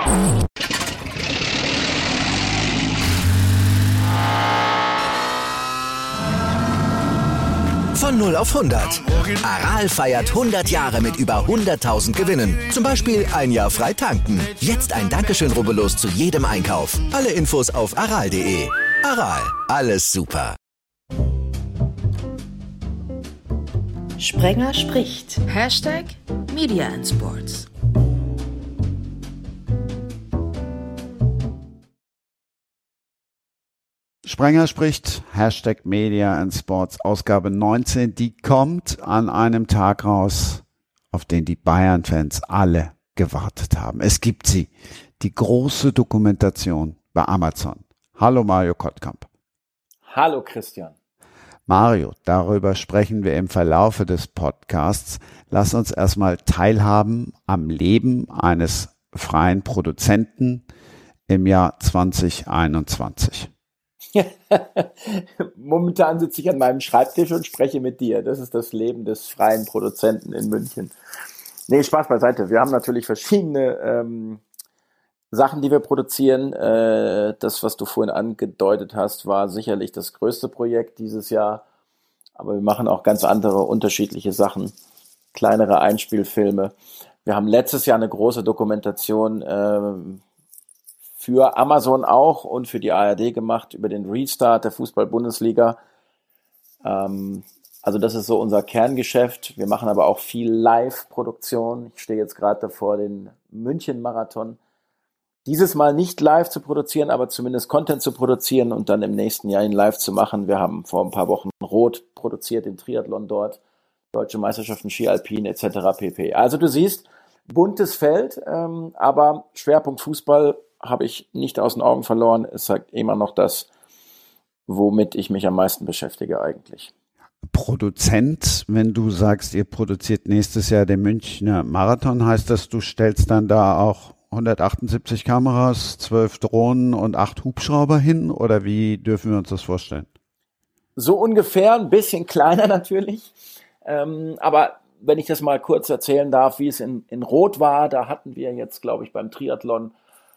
Von 0 auf 100. Aral feiert 100 Jahre mit über 100.000 Gewinnen. Zum Beispiel ein Jahr frei tanken. Jetzt ein Dankeschön, rubbellos zu jedem Einkauf. Alle Infos auf aral.de. Aral, alles super. Sprenger spricht. #Media and Sports. Sprenger spricht, #Media and Sports, Ausgabe 19, die kommt an einem Tag raus, auf den die Bayern-Fans alle gewartet haben. Es gibt sie, die große Dokumentation bei Amazon. Hallo Mario Kottkamp. Hallo Christian. Mario, darüber sprechen wir im Verlaufe des Podcasts. Lass uns erstmal teilhaben am Leben eines freien Produzenten im Jahr 2021. Momentan sitze ich an meinem Schreibtisch und spreche mit dir. Das ist das Leben des freien Produzenten in München. Nee, Spaß beiseite. Wir haben natürlich verschiedene Sachen, die wir produzieren. Das, was du vorhin angedeutet hast, war sicherlich das größte Projekt dieses Jahr. Aber wir machen auch ganz andere, unterschiedliche Sachen. Kleinere Einspielfilme. Wir haben letztes Jahr eine große Dokumentation für Amazon auch und für die ARD gemacht über den Restart der Fußball-Bundesliga. Also das ist so unser Kerngeschäft. Wir machen aber auch viel Live-Produktion. Ich stehe jetzt gerade davor, den München-Marathon dieses Mal nicht live zu produzieren, aber zumindest Content zu produzieren und dann im nächsten Jahr ihn live zu machen. Wir haben vor ein paar Wochen Rot produziert, den Triathlon dort, Deutsche Meisterschaften, Ski Alpin etc. pp. Also du siehst, buntes Feld, aber Schwerpunkt Fußball habe ich nicht aus den Augen verloren. Es sagt immer noch das, womit ich mich am meisten beschäftige eigentlich. Produzent, wenn du sagst, ihr produziert nächstes Jahr den Münchner Marathon, heißt das, du stellst dann da auch 178 Kameras, 12 Drohnen und 8 Hubschrauber hin? Oder wie dürfen wir uns das vorstellen? So ungefähr, ein bisschen kleiner natürlich. Aber wenn ich das mal kurz erzählen darf, wie es in Rot war, da hatten wir jetzt, glaube ich, beim Triathlon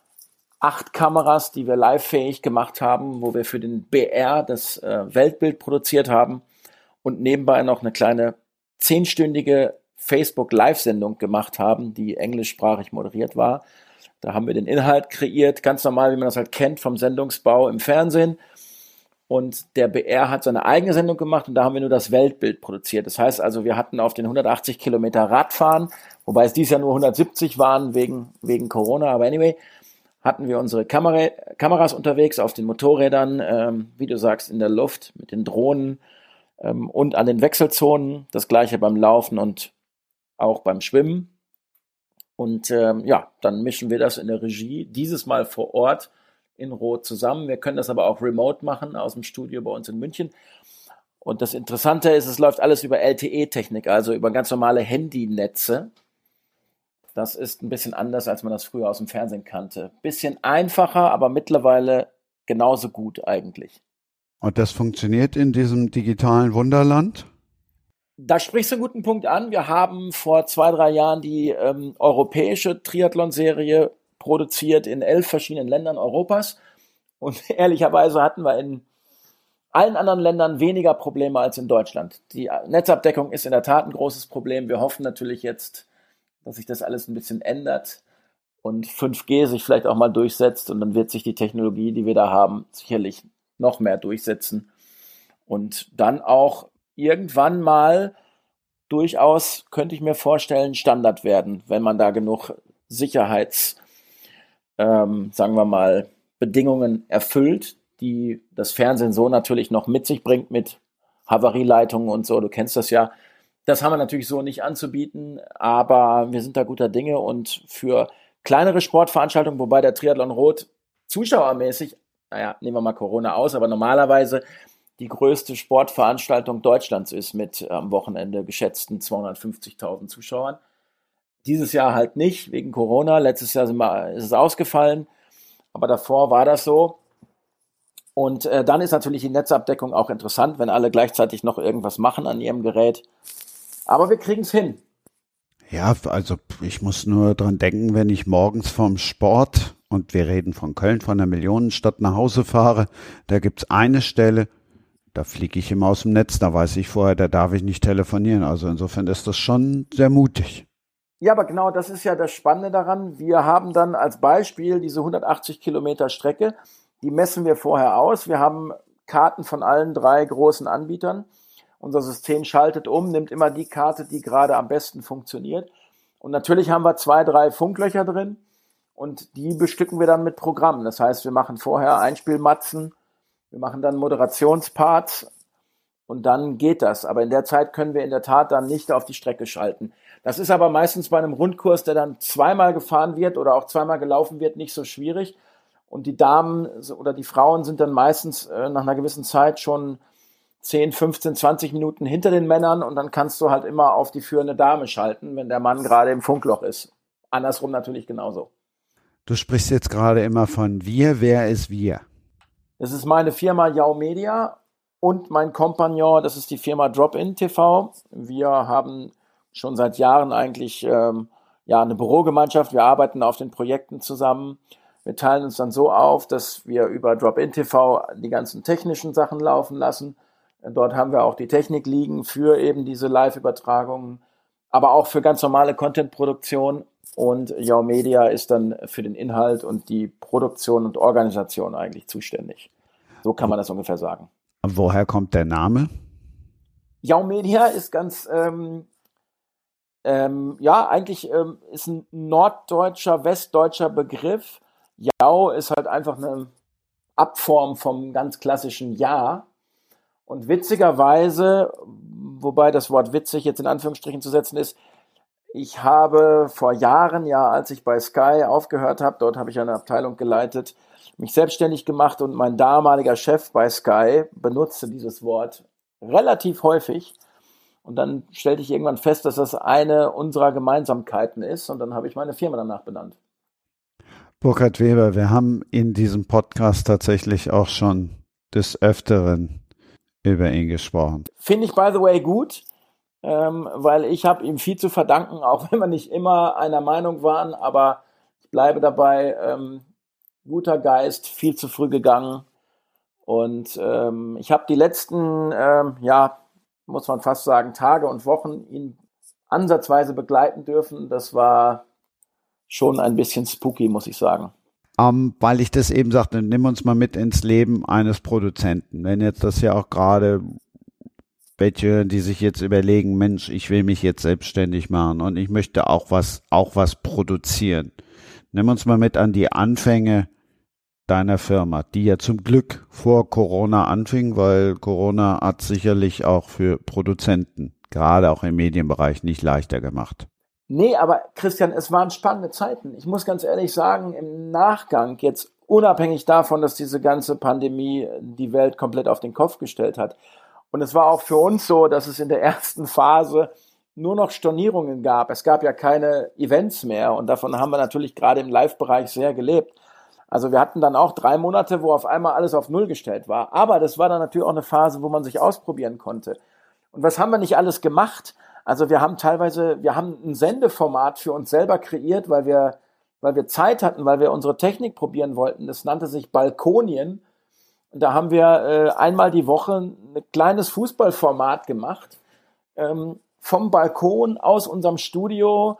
8 Kameras, die wir live-fähig gemacht haben, wo wir für den BR das Weltbild produziert haben und nebenbei noch eine kleine 10-stündige Facebook-Live-Sendung gemacht haben, die englischsprachig moderiert war. Da haben wir den Inhalt kreiert, ganz normal, wie man das halt kennt vom Sendungsbau im Fernsehen. Und der BR hat seine eigene Sendung gemacht und da haben wir nur das Weltbild produziert. Das heißt also, wir hatten auf den 180 Kilometer Radfahren, wobei es dieses Jahr nur 170 waren wegen Corona, aber anyway, hatten wir unsere Kameras unterwegs auf den Motorrädern, wie du sagst, in der Luft mit den Drohnen und an den Wechselzonen. Das gleiche beim Laufen und auch beim Schwimmen. Und dann mischen wir das in der Regie, dieses Mal vor Ort in Rot zusammen. Wir können das aber auch remote machen aus dem Studio bei uns in München. Und das Interessante ist, es läuft alles über LTE-Technik, also über ganz normale Handynetze. Das ist ein bisschen anders, als man das früher aus dem Fernsehen kannte. Bisschen einfacher, aber mittlerweile genauso gut eigentlich. Und das funktioniert in diesem digitalen Wunderland? Da sprichst du einen guten Punkt an. Wir haben vor 2-3 Jahren die europäische Triathlon-Serie produziert in 11 verschiedenen Ländern Europas. Und ehrlicherweise hatten wir in allen anderen Ländern weniger Probleme als in Deutschland. Die Netzabdeckung ist in der Tat ein großes Problem. Wir hoffen natürlich jetzt, dass sich das alles ein bisschen ändert und 5G sich vielleicht auch mal durchsetzt und dann wird sich die Technologie, die wir da haben, sicherlich noch mehr durchsetzen und dann auch irgendwann mal durchaus, könnte ich mir vorstellen, Standard werden, wenn man da genug sagen wir mal, Bedingungen erfüllt, die das Fernsehen so natürlich noch mit sich bringt mit Havarieleitungen und so, du kennst das ja. Das haben wir natürlich so nicht anzubieten, aber wir sind da guter Dinge und für kleinere Sportveranstaltungen, wobei der Triathlon Rot zuschauermäßig, nehmen wir mal Corona aus, aber normalerweise die größte Sportveranstaltung Deutschlands ist mit am Wochenende geschätzten 250.000 Zuschauern. Dieses Jahr halt nicht, wegen Corona. Letztes Jahr ist es ausgefallen, aber davor war das so. Und dann ist natürlich die Netzabdeckung auch interessant, wenn alle gleichzeitig noch irgendwas machen an ihrem Gerät. Aber wir kriegen es hin. Ja, also ich muss nur dran denken, wenn ich morgens vom Sport, und wir reden von Köln, von der Millionenstadt, nach Hause fahre, da gibt's eine Stelle, da fliege ich immer aus dem Netz, da weiß ich vorher, da darf ich nicht telefonieren. Also insofern ist das schon sehr mutig. Ja, aber genau das ist ja das Spannende daran. Wir haben dann als Beispiel diese 180 Kilometer Strecke, die messen wir vorher aus. Wir haben Karten von allen 3 großen Anbietern. Unser System schaltet um, nimmt immer die Karte, die gerade am besten funktioniert. Und natürlich haben wir 2, 3 Funklöcher drin und die bestücken wir dann mit Programmen. Das heißt, wir machen vorher Einspielmatzen, wir machen dann Moderationsparts und dann geht das. Aber in der Zeit können wir in der Tat dann nicht auf die Strecke schalten. Das ist aber meistens bei einem Rundkurs, der dann zweimal gefahren wird oder auch zweimal gelaufen wird, nicht so schwierig. Und die Damen oder die Frauen sind dann meistens nach einer gewissen Zeit schon 10, 15, 20 Minuten hinter den Männern und dann kannst du halt immer auf die führende Dame schalten, wenn der Mann gerade im Funkloch ist. Andersrum natürlich genauso. Du sprichst jetzt gerade immer von wir, wer ist wir? Das ist meine Firma Yao Media und mein Kompagnon, das ist die Firma Drop-In TV. Wir haben schon seit Jahren eigentlich eine Bürogemeinschaft. Wir arbeiten auf den Projekten zusammen. Wir teilen uns dann so auf, dass wir über Drop-In TV die ganzen technischen Sachen laufen lassen. Dort haben wir auch die Technik liegen für eben diese Live-Übertragungen, aber auch für ganz normale Content-Produktion. Und Yao Media ist dann für den Inhalt und die Produktion und Organisation eigentlich zuständig. So kann man das ungefähr sagen. Woher kommt der Name? Yao Media ist ganz, eigentlich ist ein norddeutscher, westdeutscher Begriff. Yao ist halt einfach eine Abform vom ganz klassischen Ja. Und witzigerweise, wobei das Wort witzig jetzt in Anführungsstrichen zu setzen ist, ich habe vor Jahren, ja, als ich bei Sky aufgehört habe, dort habe ich eine Abteilung geleitet, mich selbstständig gemacht und mein damaliger Chef bei Sky benutzte dieses Wort relativ häufig. Und dann stellte ich irgendwann fest, dass das eine unserer Gemeinsamkeiten ist und dann habe ich meine Firma danach benannt. Burkhard Weber, wir haben in diesem Podcast tatsächlich auch schon des Öfteren über ihn gesprochen. Finde ich, by the way, gut. Weil ich habe ihm viel zu verdanken, auch wenn wir nicht immer einer Meinung waren, aber ich bleibe dabei, guter Geist, viel zu früh gegangen und ich habe die letzten, muss man fast sagen, Tage und Wochen ihn ansatzweise begleiten dürfen. Das war schon ein bisschen spooky, muss ich sagen. Weil ich das eben sagte, nimm uns mal mit ins Leben eines Produzenten. Wenn jetzt das ja auch gerade welche, die sich jetzt überlegen, Mensch, ich will mich jetzt selbstständig machen und ich möchte auch was produzieren. Nimm uns mal mit an die Anfänge deiner Firma, die ja zum Glück vor Corona anfing, weil Corona hat sicherlich auch für Produzenten, gerade auch im Medienbereich, nicht leichter gemacht. Nee, aber Christian, es waren spannende Zeiten. Ich muss ganz ehrlich sagen, im Nachgang, jetzt unabhängig davon, dass diese ganze Pandemie die Welt komplett auf den Kopf gestellt hat, und es war auch für uns so, dass es in der ersten Phase nur noch Stornierungen gab. Es gab ja keine Events mehr und davon haben wir natürlich gerade im Live-Bereich sehr gelebt. Also wir hatten dann auch 3 Monate, wo auf einmal alles auf Null gestellt war. Aber das war dann natürlich auch eine Phase, wo man sich ausprobieren konnte. Und was haben wir nicht alles gemacht? Also wir haben ein Sendeformat für uns selber kreiert, weil wir Zeit hatten, weil wir unsere Technik probieren wollten. Das nannte sich Balkonien. Da haben wir einmal die Woche ein kleines Fußballformat gemacht, vom Balkon aus unserem Studio,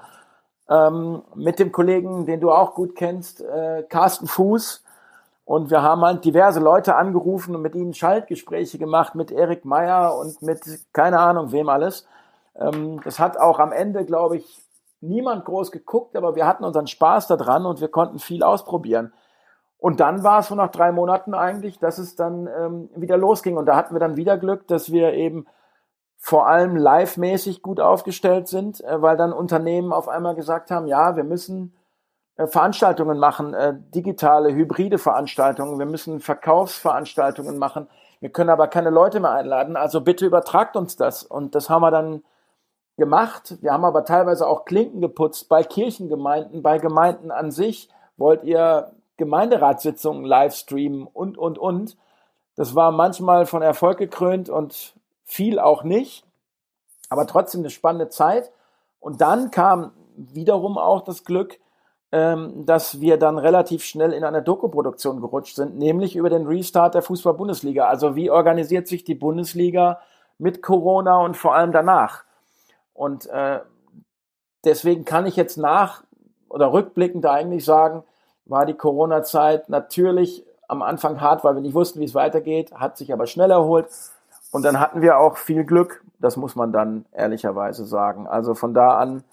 mit dem Kollegen, den du auch gut kennst, Carsten Fuß. Und wir haben halt diverse Leute angerufen und mit ihnen Schaltgespräche gemacht, mit Erik Meyer und mit keine Ahnung wem alles. Das hat auch am Ende, glaube ich, niemand groß geguckt, aber wir hatten unseren Spaß daran und wir konnten viel ausprobieren. Und dann war es so nach 3 Monaten eigentlich, dass es dann wieder losging. Und da hatten wir dann wieder Glück, dass wir eben vor allem live-mäßig gut aufgestellt sind, weil dann Unternehmen auf einmal gesagt haben, ja, wir müssen Veranstaltungen machen, digitale, hybride Veranstaltungen, wir müssen Verkaufsveranstaltungen machen. Wir können aber keine Leute mehr einladen, also bitte übertragt uns das. Und das haben wir dann gemacht. Wir haben aber teilweise auch Klinken geputzt bei Kirchengemeinden, bei Gemeinden an sich. Wollt ihr Gemeinderatssitzungen livestreamen und. Das war manchmal von Erfolg gekrönt und viel auch nicht, aber trotzdem eine spannende Zeit. Und dann kam wiederum auch das Glück, dass wir dann relativ schnell in eine Dokuproduktion gerutscht sind, nämlich über den Restart der Fußball-Bundesliga. Also wie organisiert sich die Bundesliga mit Corona und vor allem danach? Und deswegen kann ich jetzt rückblickend eigentlich sagen, war die Corona-Zeit natürlich am Anfang hart, weil wir nicht wussten, wie es weitergeht, hat sich aber schnell erholt. Und dann hatten wir auch viel Glück, das muss man dann ehrlicherweise sagen. Also von da an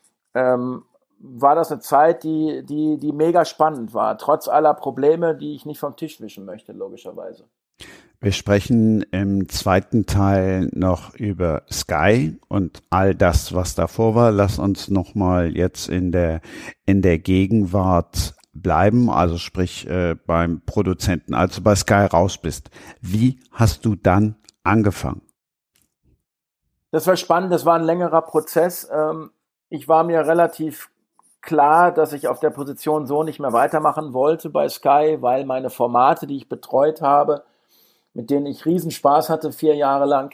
war das eine Zeit, die mega spannend war, trotz aller Probleme, die ich nicht vom Tisch wischen möchte, logischerweise. Wir sprechen im zweiten Teil noch über Sky und all das, was davor war. Lass uns nochmal jetzt in der Gegenwart bleiben, also sprich beim Produzenten, als du bei Sky raus bist. Wie hast du dann angefangen? Das war spannend, das war ein längerer Prozess. Ich war mir relativ klar, dass ich auf der Position so nicht mehr weitermachen wollte bei Sky, weil meine Formate, die ich betreut habe, mit denen ich Riesenspaß hatte, 4 Jahre lang,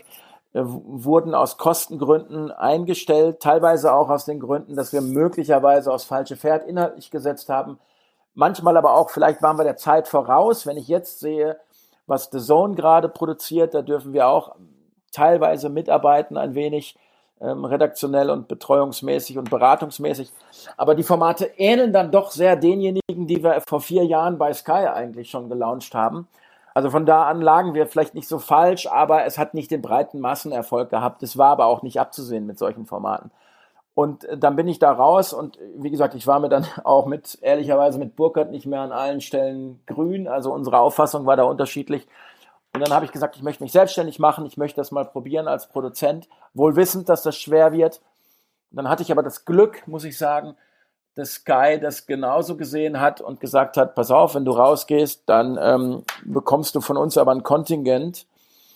wurden aus Kostengründen eingestellt, teilweise auch aus den Gründen, dass wir möglicherweise aufs falsche Pferd inhaltlich gesetzt haben. Manchmal aber auch, vielleicht waren wir der Zeit voraus. Wenn ich jetzt sehe, was The Zone gerade produziert, da dürfen wir auch teilweise mitarbeiten, ein wenig redaktionell und betreuungsmäßig und beratungsmäßig. Aber die Formate ähneln dann doch sehr denjenigen, die wir vor 4 Jahren bei Sky eigentlich schon gelauncht haben. Also von da an lagen wir vielleicht nicht so falsch, aber es hat nicht den breiten Massenerfolg gehabt. Es war aber auch nicht abzusehen mit solchen Formaten. Und dann bin ich da raus und wie gesagt, ich war mir dann auch ehrlicherweise mit Burkhardt nicht mehr an allen Stellen grün. Also unsere Auffassung war da unterschiedlich. Und dann habe ich gesagt, ich möchte mich selbstständig machen, ich möchte das mal probieren als Produzent, wohl wissend, dass das schwer wird. Und dann hatte ich aber das Glück, muss ich sagen, dass Sky das genauso gesehen hat und gesagt hat, pass auf, wenn du rausgehst, dann bekommst du von uns aber ein Kontingent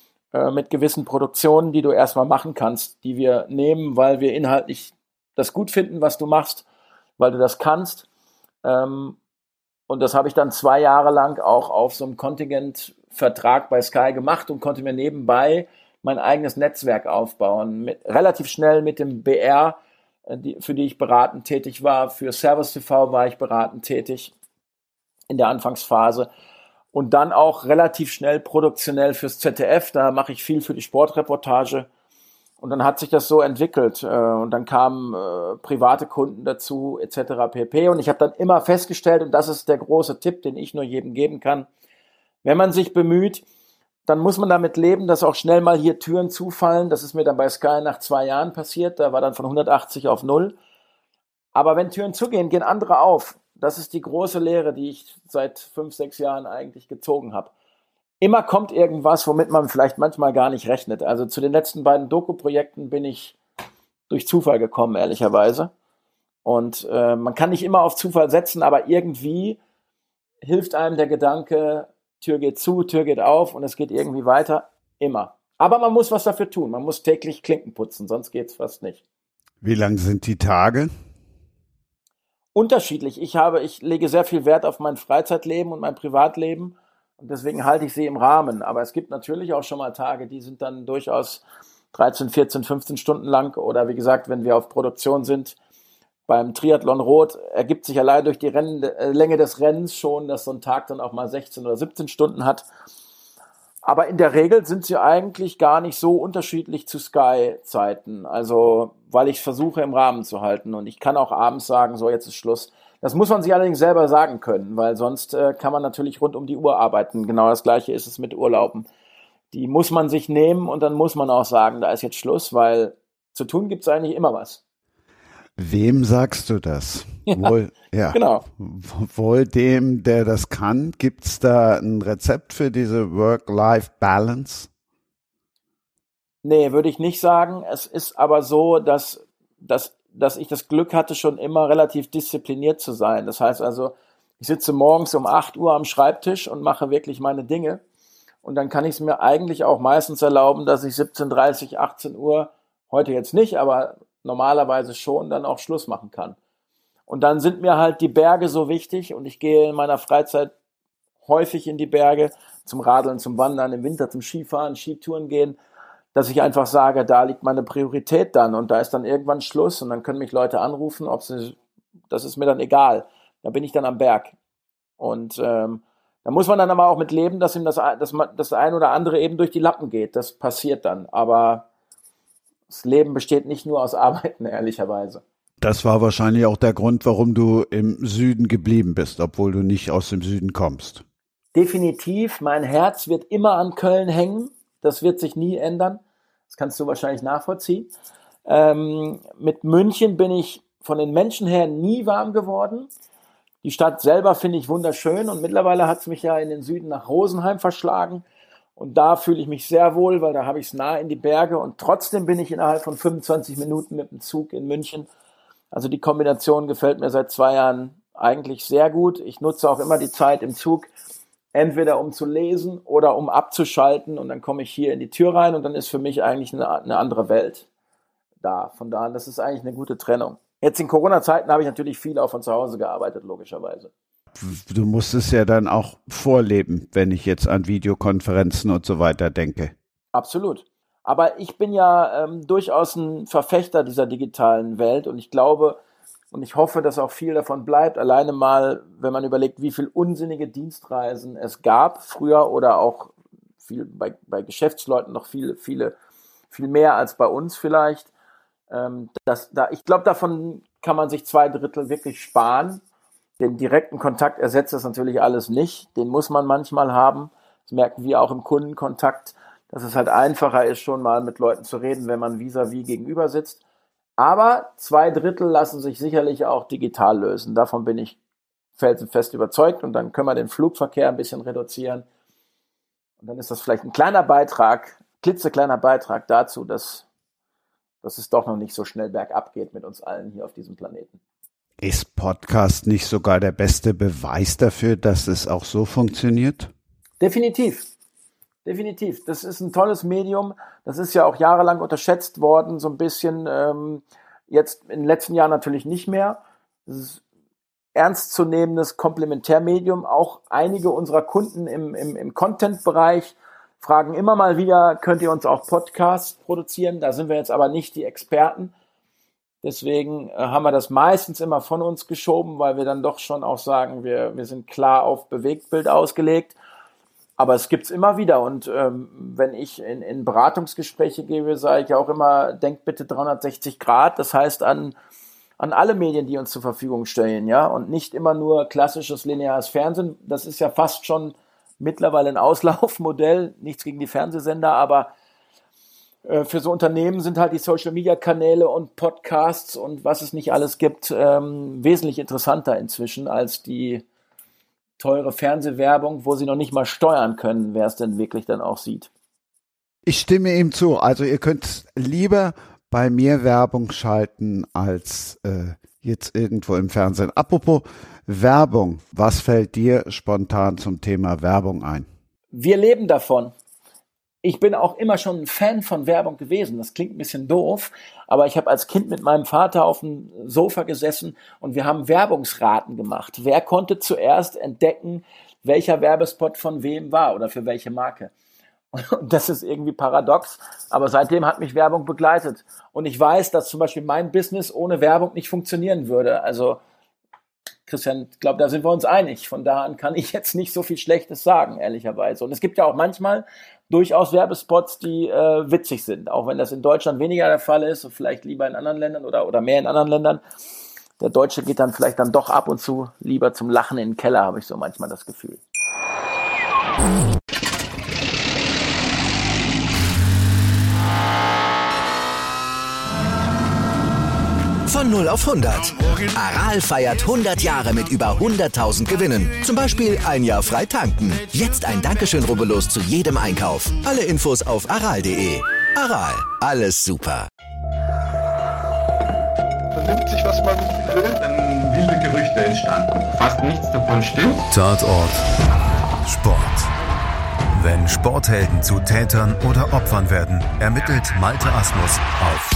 mit gewissen Produktionen, die du erstmal machen kannst, die wir nehmen, weil wir inhaltlich das gut finden, was du machst, weil du das kannst. Und das habe ich dann 2 Jahre lang auch auf so einem Kontingentvertrag bei Sky gemacht und konnte mir nebenbei mein eigenes Netzwerk aufbauen. Relativ schnell mit dem BR, für die ich beratend tätig war. Für Servus TV war ich beratend tätig in der Anfangsphase. Und dann auch relativ schnell produktionell fürs ZDF. Da mache ich viel für die Sportreportage. Und dann hat sich das so entwickelt. Und dann kamen private Kunden dazu, etc. pp. Und ich habe dann immer festgestellt, und das ist der große Tipp, den ich nur jedem geben kann, wenn man sich bemüht, dann muss man damit leben, dass auch schnell mal hier Türen zufallen. Das ist mir dann bei Sky nach 2 Jahren passiert. Da war dann von 180 auf 0. Aber wenn Türen zugehen, gehen andere auf. Das ist die große Lehre, die ich seit 5, 6 Jahren eigentlich gezogen habe. Immer kommt irgendwas, womit man vielleicht manchmal gar nicht rechnet. Also zu den letzten beiden Doku-Projekten bin ich durch Zufall gekommen, ehrlicherweise. Und man kann nicht immer auf Zufall setzen, aber irgendwie hilft einem der Gedanke, Tür geht zu, Tür geht auf und es geht irgendwie weiter, immer. Aber man muss was dafür tun. Man muss täglich Klinken putzen, sonst geht's fast nicht. Wie lang sind die Tage? Unterschiedlich. Ich lege sehr viel Wert auf mein Freizeitleben und mein Privatleben und deswegen halte ich sie im Rahmen. Aber es gibt natürlich auch schon mal Tage, die sind dann durchaus 13, 14, 15 Stunden lang oder wie gesagt, wenn wir auf Produktion sind, beim Triathlon Rot ergibt sich allein durch die Länge des Rennens schon, dass so ein Tag dann auch mal 16 oder 17 Stunden hat. Aber in der Regel sind sie eigentlich gar nicht so unterschiedlich zu Sky-Zeiten. Also, weil ich versuche, im Rahmen zu halten. Und ich kann auch abends sagen, so, jetzt ist Schluss. Das muss man sich allerdings selber sagen können, weil sonst kann man natürlich rund um die Uhr arbeiten. Genau das Gleiche ist es mit Urlauben. Die muss man sich nehmen und dann muss man auch sagen, da ist jetzt Schluss, weil zu tun gibt es eigentlich immer was. Wem sagst du das? Ja, genau. Wohl dem, der das kann. Gibt es da ein Rezept für diese Work-Life-Balance? Nee, würde ich nicht sagen. Es ist aber so, dass ich das Glück hatte, schon immer relativ diszipliniert zu sein. Das heißt also, ich sitze morgens um 8 Uhr am Schreibtisch und mache wirklich meine Dinge. Und dann kann ich es mir eigentlich auch meistens erlauben, dass ich 17:30, 18 Uhr, heute jetzt nicht, aber normalerweise schon, dann auch Schluss machen kann. Und dann sind mir halt die Berge so wichtig und ich gehe in meiner Freizeit häufig in die Berge zum Radeln, zum Wandern, im Winter zum Skifahren, Skitouren gehen, dass ich einfach sage, da liegt meine Priorität dann und da ist dann irgendwann Schluss und dann können mich Leute anrufen, das ist mir dann egal. Da bin ich dann am Berg. Und da muss man dann aber auch mit leben, dass ihm das ein oder andere eben durch die Lappen geht. Das passiert dann. Aber das Leben besteht nicht nur aus Arbeiten, ehrlicherweise. Das war wahrscheinlich auch der Grund, warum du im Süden geblieben bist, obwohl du nicht aus dem Süden kommst. Definitiv. Mein Herz wird immer an Köln hängen. Das wird sich nie ändern. Das kannst du wahrscheinlich nachvollziehen. Mit München bin ich von den Menschen her nie warm geworden. Die Stadt selber finde ich wunderschön und mittlerweile hat es mich ja in den Süden nach Rosenheim verschlagen. Und da fühle ich mich sehr wohl, weil da habe ich es nah in die Berge und trotzdem bin ich innerhalb von 25 Minuten mit dem Zug in München. Also die Kombination gefällt mir seit 2 Jahren eigentlich sehr gut. Ich nutze auch immer die Zeit im Zug, entweder um zu lesen oder um abzuschalten und dann komme ich hier in die Tür rein und dann ist für mich eigentlich eine andere Welt da. Von daher, das ist eigentlich eine gute Trennung. Jetzt in Corona-Zeiten habe ich natürlich viel auch von zu Hause gearbeitet, logischerweise. Du musst es ja dann auch vorleben, wenn ich jetzt an Videokonferenzen und so weiter denke. Absolut. Aber ich bin ja durchaus ein Verfechter dieser digitalen Welt und ich glaube und ich hoffe, dass auch viel davon bleibt. Alleine mal, wenn man überlegt, wie viel unsinnige Dienstreisen es gab früher oder auch viel bei Geschäftsleuten noch viel mehr als bei uns vielleicht. Ich glaube, davon kann man sich 2/3 wirklich sparen. Den direkten Kontakt ersetzt das natürlich alles nicht. Den muss man manchmal haben. Das merken wir auch im Kundenkontakt, dass es halt einfacher ist, schon mal mit Leuten zu reden, wenn man vis-à-vis gegenüber sitzt. Aber 2/3 lassen sich sicherlich auch digital lösen. Davon bin ich felsenfest überzeugt. Und dann können wir den Flugverkehr ein bisschen reduzieren. Und dann ist das vielleicht ein kleiner Beitrag, klitzekleiner Beitrag dazu, dass es doch noch nicht so schnell bergab geht mit uns allen hier auf diesem Planeten. Ist Podcast nicht sogar der beste Beweis dafür, dass es auch so funktioniert? Definitiv. Das ist ein tolles Medium. Das ist ja auch jahrelang unterschätzt worden, so ein bisschen. Jetzt in den letzten Jahren natürlich nicht mehr. Das ist ernstzunehmendes Komplementärmedium. Auch einige unserer Kunden im Content-Bereich fragen immer mal wieder, könnt ihr uns auch Podcasts produzieren? Da sind wir jetzt aber nicht die Experten. Deswegen haben wir das meistens immer von uns geschoben, weil wir dann doch schon auch sagen, wir sind klar auf Bewegtbild ausgelegt. Aber es gibt's immer wieder und wenn ich in Beratungsgespräche gehe, sage ich ja auch immer, denkt bitte 360 Grad, das heißt an alle Medien, die uns zur Verfügung stellen, ja, und nicht immer nur klassisches lineares Fernsehen. Das ist ja fast schon mittlerweile ein Auslaufmodell, nichts gegen die Fernsehsender, aber für so Unternehmen sind halt die Social-Media-Kanäle und Podcasts und was es nicht alles gibt, wesentlich interessanter inzwischen als die teure Fernsehwerbung, wo sie noch nicht mal steuern können, wer es denn wirklich dann auch sieht. Ich stimme ihm zu. Also ihr könnt lieber bei mir Werbung schalten als jetzt irgendwo im Fernsehen. Apropos Werbung, was fällt dir spontan zum Thema Werbung ein? Wir leben davon. Ich bin auch immer schon ein Fan von Werbung gewesen. Das klingt ein bisschen doof, aber ich habe als Kind mit meinem Vater auf dem Sofa gesessen und wir haben Werbungsraten gemacht. Wer konnte zuerst entdecken, welcher Werbespot von wem war oder für welche Marke? Und das ist irgendwie paradox, aber seitdem hat mich Werbung begleitet. Und ich weiß, dass zum Beispiel mein Business ohne Werbung nicht funktionieren würde. Also Christian, ich glaube, da sind wir uns einig. Von da an kann ich jetzt nicht so viel Schlechtes sagen, ehrlicherweise. Und es gibt ja auch manchmal durchaus Werbespots, die witzig sind, auch wenn das in Deutschland weniger der Fall ist und vielleicht lieber in anderen Ländern oder mehr in anderen Ländern. Der Deutsche geht dann vielleicht dann doch ab und zu lieber zum Lachen in den Keller, habe ich so manchmal das Gefühl. Von 0 auf 100. Aral feiert 100 Jahre mit über 100.000 Gewinnen. Zum Beispiel ein Jahr frei tanken. Jetzt ein Dankeschön, rubbellos zu jedem Einkauf. Alle Infos auf aral.de. Aral, alles super. Man nimmt sich, was man will. Dann wilde Gerüchte entstanden. Fast nichts davon stimmt. Tatort Sport. Wenn Sporthelden zu Tätern oder Opfern werden, ermittelt Malte Asmus auf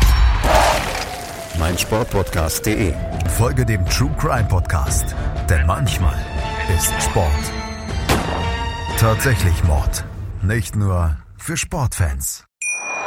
meinsportpodcast.de. Folge dem True Crime Podcast, denn manchmal ist Sport tatsächlich Mord. Nicht nur für Sportfans.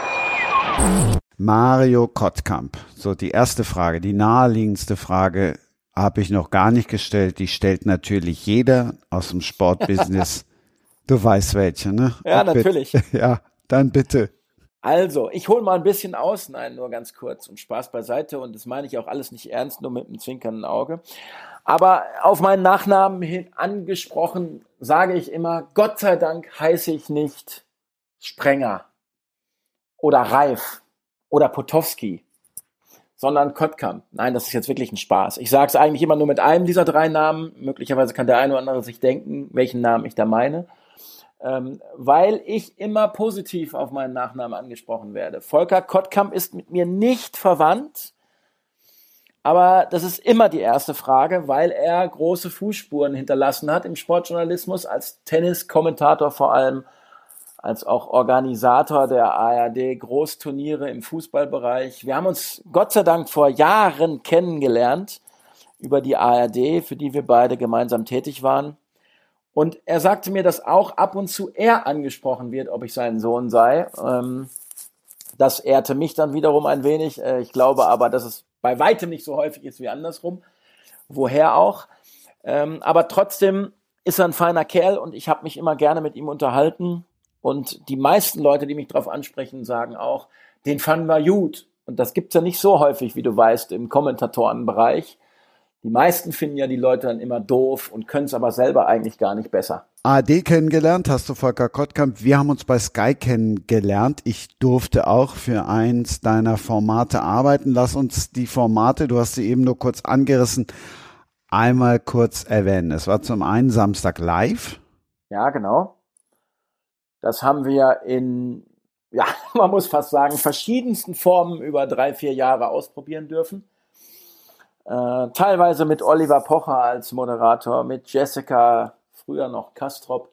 Mario Kottkamp. So, die erste Frage, die naheliegendste Frage habe ich noch gar nicht gestellt. Die stellt natürlich jeder aus dem Sportbusiness. Du weißt welche, ne? Ja, natürlich. Ja, dann bitte. Also, ich hole mal ein bisschen aus. Nein, nur ganz kurz und Spaß beiseite. Und das meine ich auch alles nicht ernst, nur mit einem zwinkernden Auge. Aber auf meinen Nachnamen hin angesprochen, sage ich immer, Gott sei Dank heiße ich nicht Sprenger oder Reif oder Potowski, sondern Kottkamp. Nein, das ist jetzt wirklich ein Spaß. Ich sage es eigentlich immer nur mit einem dieser 3 Namen. Möglicherweise kann der eine oder andere sich denken, welchen Namen ich da meine. Weil ich immer positiv auf meinen Nachnamen angesprochen werde. Volker Kottkamp ist mit mir nicht verwandt, aber das ist immer die erste Frage, weil er große Fußspuren hinterlassen hat im Sportjournalismus, als Tenniskommentator vor allem, als auch Organisator der ARD Großturniere im Fußballbereich. Wir haben uns Gott sei Dank vor Jahren kennengelernt über die ARD, für die wir beide gemeinsam tätig waren. Und er sagte mir, dass auch ab und zu er angesprochen wird, ob ich sein Sohn sei. Das ehrte mich dann wiederum ein wenig. Ich glaube aber, dass es bei weitem nicht so häufig ist wie andersrum. Woher auch. Aber trotzdem ist er ein feiner Kerl und ich habe mich immer gerne mit ihm unterhalten. Und die meisten Leute, die mich darauf ansprechen, sagen auch, den fanden wir gut. Und das gibt's ja nicht so häufig, wie du weißt, im Kommentatorenbereich. Die meisten finden ja die Leute dann immer doof und können es aber selber eigentlich gar nicht besser. ARD kennengelernt hast du, Volker Kottkamp. Wir haben uns bei Sky kennengelernt. Ich durfte auch für eins deiner Formate arbeiten. Lass uns die Formate, du hast sie eben nur kurz angerissen, einmal kurz erwähnen. Es war zum einen Samstag live. Ja, genau. Das haben wir in, ja, man muss fast sagen, verschiedensten Formen über 3-4 Jahre ausprobieren dürfen. Teilweise mit Oliver Pocher als Moderator, mit Jessica, früher noch Kastrop,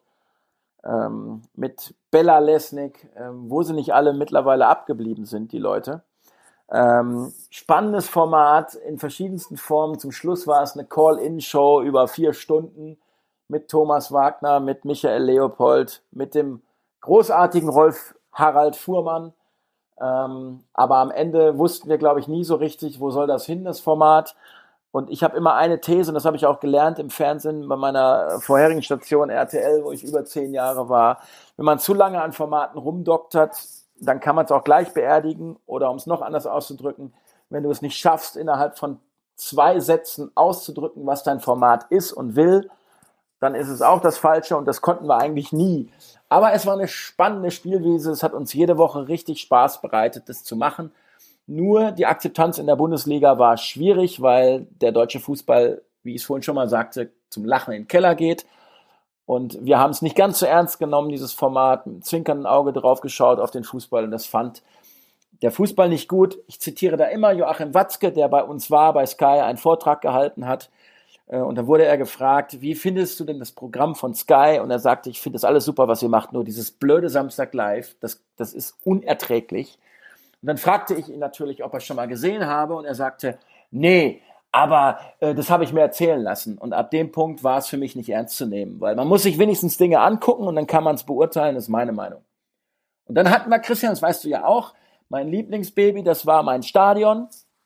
mit Bella Lesnick, wo sie nicht alle mittlerweile abgeblieben sind, die Leute. Spannendes Format in verschiedensten Formen. Zum Schluss war es eine Call-In-Show über 4 Stunden mit Thomas Wagner, mit Michael Leopold, mit dem großartigen Rolf Harald Fuhrmann. Aber am Ende wussten wir, glaube ich, nie so richtig, wo soll das hin, das Format. Und ich habe immer eine These, und das habe ich auch gelernt im Fernsehen bei meiner vorherigen Station RTL, wo ich über 10 Jahre war. Wenn man zu lange an Formaten rumdoktert, dann kann man es auch gleich beerdigen. Oder um es noch anders auszudrücken, wenn du es nicht schaffst, innerhalb von 2 Sätzen auszudrücken, was dein Format ist und will, dann ist es auch das Falsche und das konnten wir eigentlich nie. Aber es war eine spannende Spielwiese, es hat uns jede Woche richtig Spaß bereitet, das zu machen. Nur die Akzeptanz in der Bundesliga war schwierig, weil der deutsche Fußball, wie ich es vorhin schon mal sagte, zum Lachen in den Keller geht. Und wir haben es nicht ganz so ernst genommen, dieses Format, mit einem zwinkernden Auge drauf geschaut auf den Fußball und das fand der Fußball nicht gut. Ich zitiere da immer Joachim Watzke, der bei uns war, bei Sky einen Vortrag gehalten hat. Und dann wurde er gefragt, wie findest du denn das Programm von Sky? Und er sagte, ich finde das alles super, was ihr macht, nur dieses blöde Samstag Live, das ist unerträglich. Und dann fragte ich ihn natürlich, ob er es schon mal gesehen habe. Und er sagte, nee, aber das habe ich mir erzählen lassen. Und ab dem Punkt war es für mich nicht ernst zu nehmen, weil man muss sich wenigstens Dinge angucken und dann kann man es beurteilen, das ist meine Meinung. Und dann hatten wir, Christian, das weißt du ja auch, mein Lieblingsbaby, das war mein Stadion.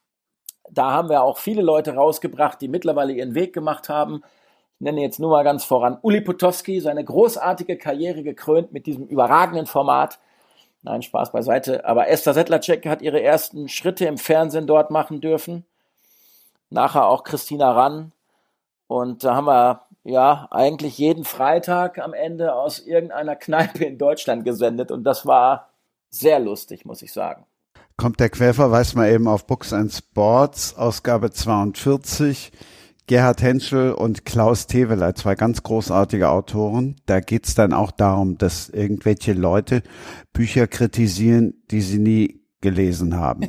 Da haben wir auch viele Leute rausgebracht, die mittlerweile ihren Weg gemacht haben. Ich nenne jetzt nur mal ganz voran Uli Potowski, seine großartige Karriere gekrönt mit diesem überragenden Format. Nein, Spaß beiseite. Aber Esther Sedlacek hat ihre ersten Schritte im Fernsehen dort machen dürfen. Nachher auch Christina Rann. Und da haben wir ja eigentlich jeden Freitag am Ende aus irgendeiner Kneipe in Deutschland gesendet. Und das war sehr lustig, muss ich sagen. Kommt der Querverweis mal eben auf Books and Sports, Ausgabe 42. Gerhard Henschel und Klaus Teweleit, 2 ganz großartige Autoren. Da geht's dann auch darum, dass irgendwelche Leute Bücher kritisieren, die sie nie gelesen haben.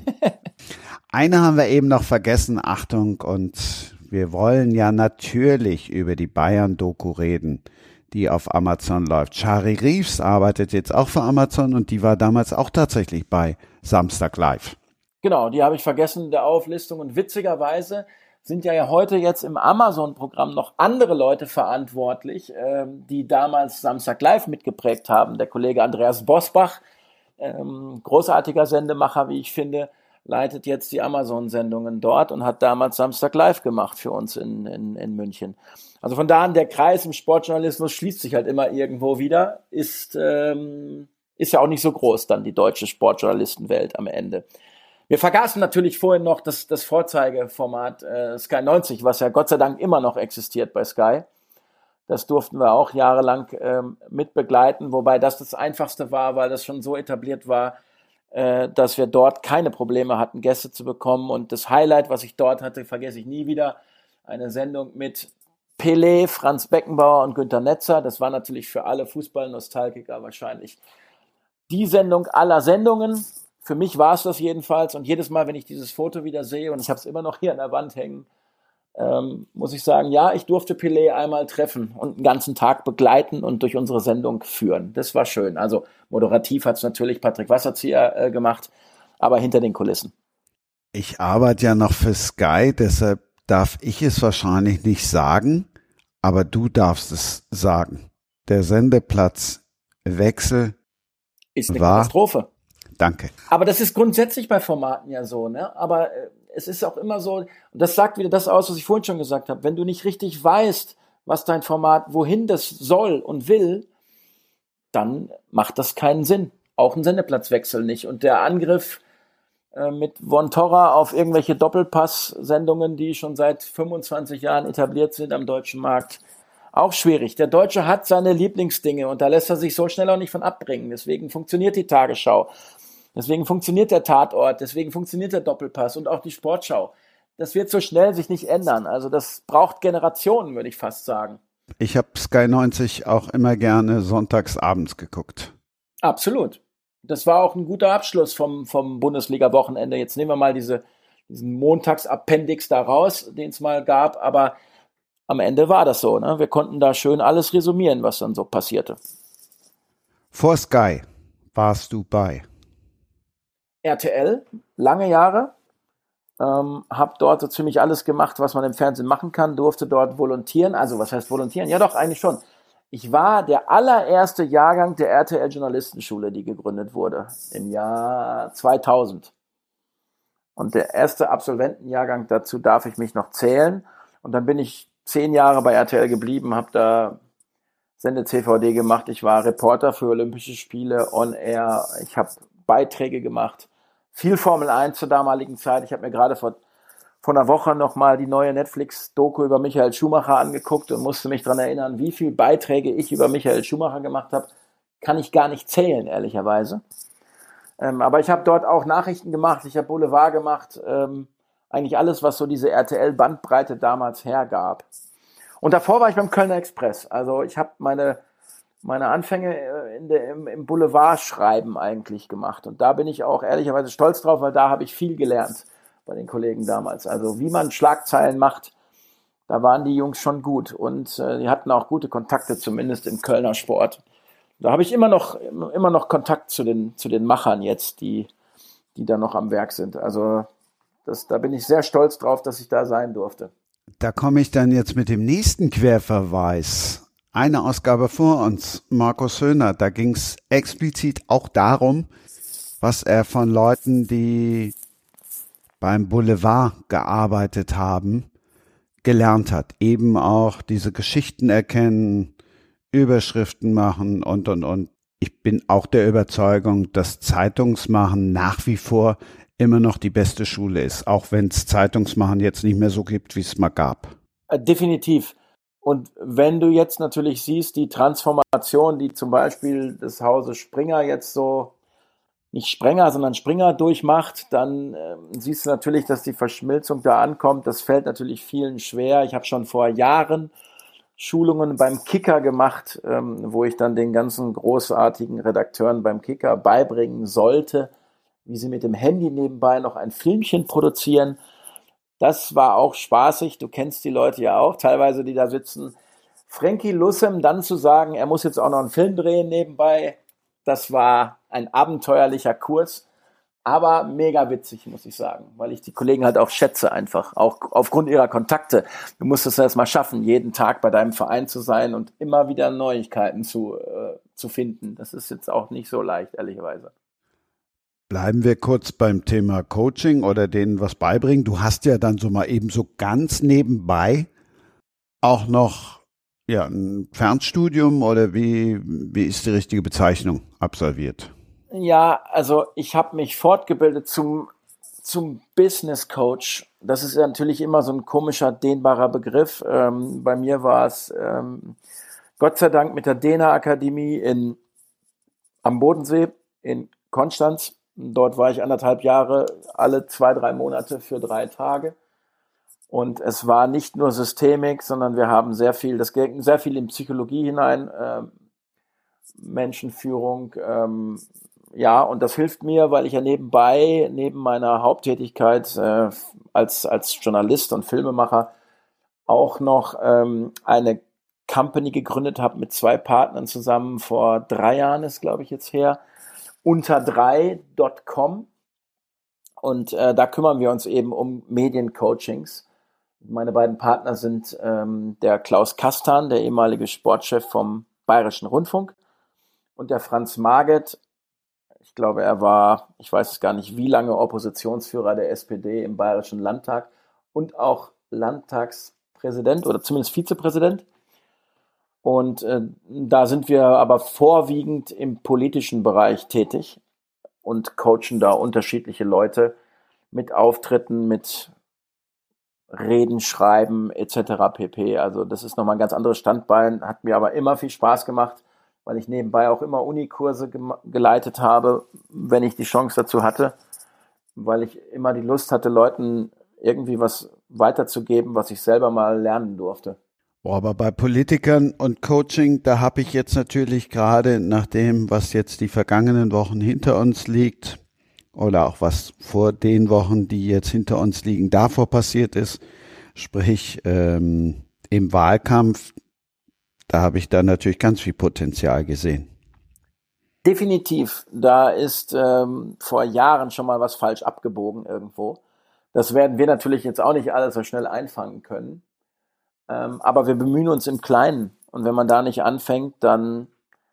Eine haben wir eben noch vergessen, Achtung, und wir wollen ja natürlich über die Bayern-Doku reden, die auf Amazon läuft. Shari Reeves arbeitet jetzt auch für Amazon und die war damals auch tatsächlich bei Samstag Live. Genau, die habe ich vergessen in der Auflistung und witzigerweise sind ja heute jetzt im Amazon-Programm noch andere Leute verantwortlich, die damals Samstag Live mitgeprägt haben. Der Kollege Andreas Bosbach, großartiger Sendemacher, wie ich finde, leitet jetzt die Amazon-Sendungen dort und hat damals Samstag Live gemacht für uns in München. Also von da an, der Kreis im Sportjournalismus schließt sich halt immer irgendwo wieder, ist ja auch nicht so groß dann die deutsche Sportjournalistenwelt am Ende. Wir vergaßen natürlich vorhin noch das Vorzeigeformat Sky 90, was ja Gott sei Dank immer noch existiert bei Sky. Das durften wir auch jahrelang mit begleiten, wobei das Einfachste war, weil das schon so etabliert war, dass wir dort keine Probleme hatten, Gäste zu bekommen. Und das Highlight, was ich dort hatte, vergesse ich nie wieder, eine Sendung mit Pelé, Franz Beckenbauer und Günter Netzer. Das war natürlich für alle Fußballnostalgiker wahrscheinlich die Sendung aller Sendungen. Für mich war es das jedenfalls. Und jedes Mal, wenn ich dieses Foto wieder sehe, und ich habe es immer noch hier an der Wand hängen, muss ich sagen, ja, ich durfte Pelé einmal treffen und einen ganzen Tag begleiten und durch unsere Sendung führen. Das war schön. Also moderativ hat es natürlich Patrick Wasserzieher gemacht, aber hinter den Kulissen. Ich arbeite ja noch für Sky, deshalb darf ich es wahrscheinlich nicht sagen, aber du darfst es sagen. Der Sendeplatzwechsel ist eine war Katastrophe. Danke. Aber das ist grundsätzlich bei Formaten ja so, ne? Aber es ist auch immer so, und das sagt wieder das aus, was ich vorhin schon gesagt habe, wenn du nicht richtig weißt, was dein Format, wohin das soll und will, dann macht das keinen Sinn. Auch ein Sendeplatzwechsel nicht. Und der Angriff mit Von Torra auf irgendwelche Doppelpass-Sendungen, die schon seit 25 Jahren etabliert sind am deutschen Markt, auch schwierig. Der Deutsche hat seine Lieblingsdinge und da lässt er sich so schnell auch nicht von abbringen. Deswegen funktioniert die Tagesschau. Deswegen funktioniert der Tatort, deswegen funktioniert der Doppelpass und auch die Sportschau. Das wird so schnell sich nicht ändern. Also das braucht Generationen, würde ich fast sagen. Ich habe Sky 90 auch immer gerne sonntags abends geguckt. Absolut. Das war auch ein guter Abschluss vom Bundesliga-Wochenende. Jetzt nehmen wir mal diesen Montagsappendix da raus, den es mal gab. Aber am Ende war das so, ne? Wir konnten da schön alles resümieren, was dann so passierte. Vor Sky warst du bei RTL, lange Jahre, habe dort so ziemlich alles gemacht, was man im Fernsehen machen kann, durfte dort volontieren. Also was heißt volontieren? Ja doch, eigentlich schon. Ich war der allererste Jahrgang der RTL-Journalistenschule, die gegründet wurde im Jahr 2000. Und der erste Absolventenjahrgang, dazu darf ich mich noch zählen. Und dann bin ich 10 Jahre bei RTL geblieben, habe da Sende-CVD gemacht. Ich war Reporter für Olympische Spiele, on-air. Ich habe Beiträge gemacht. Viel Formel 1 zur damaligen Zeit. Ich habe mir gerade vor einer Woche nochmal die neue Netflix-Doku über Michael Schumacher angeguckt und musste mich daran erinnern, wie viele Beiträge ich über Michael Schumacher gemacht habe. Kann ich gar nicht zählen, ehrlicherweise. Aber ich habe dort auch Nachrichten gemacht, ich habe Boulevard gemacht, eigentlich alles, was so diese RTL-Bandbreite damals hergab. Und davor war ich beim Kölner Express. Also ich habe meine Anfänge im Boulevardschreiben eigentlich gemacht. Und da bin ich auch ehrlicherweise stolz drauf, weil da habe ich viel gelernt bei den Kollegen damals. Also wie man Schlagzeilen macht, da waren die Jungs schon gut. Und die hatten auch gute Kontakte, zumindest im Kölner Sport. Da habe ich immer noch Kontakt zu den Machern jetzt, die da noch am Werk sind. Also da bin ich sehr stolz drauf, dass ich da sein durfte. Da komme ich dann jetzt mit dem nächsten Querverweis. Eine Ausgabe vor uns, Markus Höhner, da ging es explizit auch darum, was er von Leuten, die beim Boulevard gearbeitet haben, gelernt hat. Eben auch diese Geschichten erkennen, Überschriften machen und. Ich bin auch der Überzeugung, dass Zeitungsmachen nach wie vor immer noch die beste Schule ist, auch wenn es Zeitungsmachen jetzt nicht mehr so gibt, wie es mal gab. Definitiv. Und wenn du jetzt natürlich siehst, die Transformation, die zum Beispiel des Hauses Springer jetzt so, nicht Sprenger, sondern Springer durchmacht, dann siehst du natürlich, dass die Verschmilzung da ankommt. Das fällt natürlich vielen schwer. Ich habe schon vor Jahren Schulungen beim Kicker gemacht, wo ich dann den ganzen großartigen Redakteuren beim Kicker beibringen sollte, wie sie mit dem Handy nebenbei noch ein Filmchen produzieren. Das war auch spaßig, du kennst die Leute ja auch, teilweise die da sitzen. Frankie Lussem dann zu sagen, er muss jetzt auch noch einen Film drehen nebenbei, das war ein abenteuerlicher Kurs, aber mega witzig, muss ich sagen, weil ich die Kollegen halt auch schätze einfach, auch aufgrund ihrer Kontakte. Du musst es erst mal schaffen, jeden Tag bei deinem Verein zu sein und immer wieder Neuigkeiten zu finden. Das ist jetzt auch nicht so leicht, ehrlicherweise. Bleiben wir kurz beim Thema Coaching oder denen was beibringen. Du hast ja dann so mal eben so ganz nebenbei auch noch ein Fernstudium oder wie ist die richtige Bezeichnung absolviert? Ja, also ich habe mich fortgebildet zum Business Coach. Das ist ja natürlich immer so ein komischer, dehnbarer Begriff. Bei mir war es Gott sei Dank mit der Dena Akademie am Bodensee in Konstanz. Dort war ich 1,5 Jahre, alle 2-3 Monate für 3 Tage. Und es war nicht nur Systemik, sondern wir haben das ging sehr viel in Psychologie hinein, Menschenführung. Und das hilft mir, weil ich ja neben meiner Haupttätigkeit als Journalist und Filmemacher auch noch eine Company gegründet habe mit 2 Partnern zusammen. Vor 3 Jahren ist, glaube ich, jetzt her. unter3.com. Und da kümmern wir uns eben um Mediencoachings. Meine beiden Partner sind der Klaus Kastan, der ehemalige Sportchef vom Bayerischen Rundfunk, und der Franz Marget. Ich glaube, ich weiß es gar nicht, wie lange Oppositionsführer der SPD im Bayerischen Landtag und auch Landtagspräsident oder zumindest Vizepräsident. Und da sind wir aber vorwiegend im politischen Bereich tätig und coachen da unterschiedliche Leute mit Auftritten, mit Reden, Schreiben etc. pp. Also das ist nochmal ein ganz anderes Standbein, hat mir aber immer viel Spaß gemacht, weil ich nebenbei auch immer Unikurse geleitet habe, wenn ich die Chance dazu hatte, weil ich immer die Lust hatte, Leuten irgendwie was weiterzugeben, was ich selber mal lernen durfte. Aber bei Politikern und Coaching, da habe ich jetzt natürlich gerade nach dem, was jetzt die vergangenen Wochen hinter uns liegt oder auch was vor den Wochen, die jetzt hinter uns liegen, davor passiert ist, sprich im Wahlkampf, da habe ich dann natürlich ganz viel Potenzial gesehen. Definitiv, da ist vor Jahren schon mal was falsch abgebogen irgendwo. Das werden wir natürlich jetzt auch nicht alles so schnell einfangen können. Aber wir bemühen uns im Kleinen. Und wenn man da nicht anfängt, dann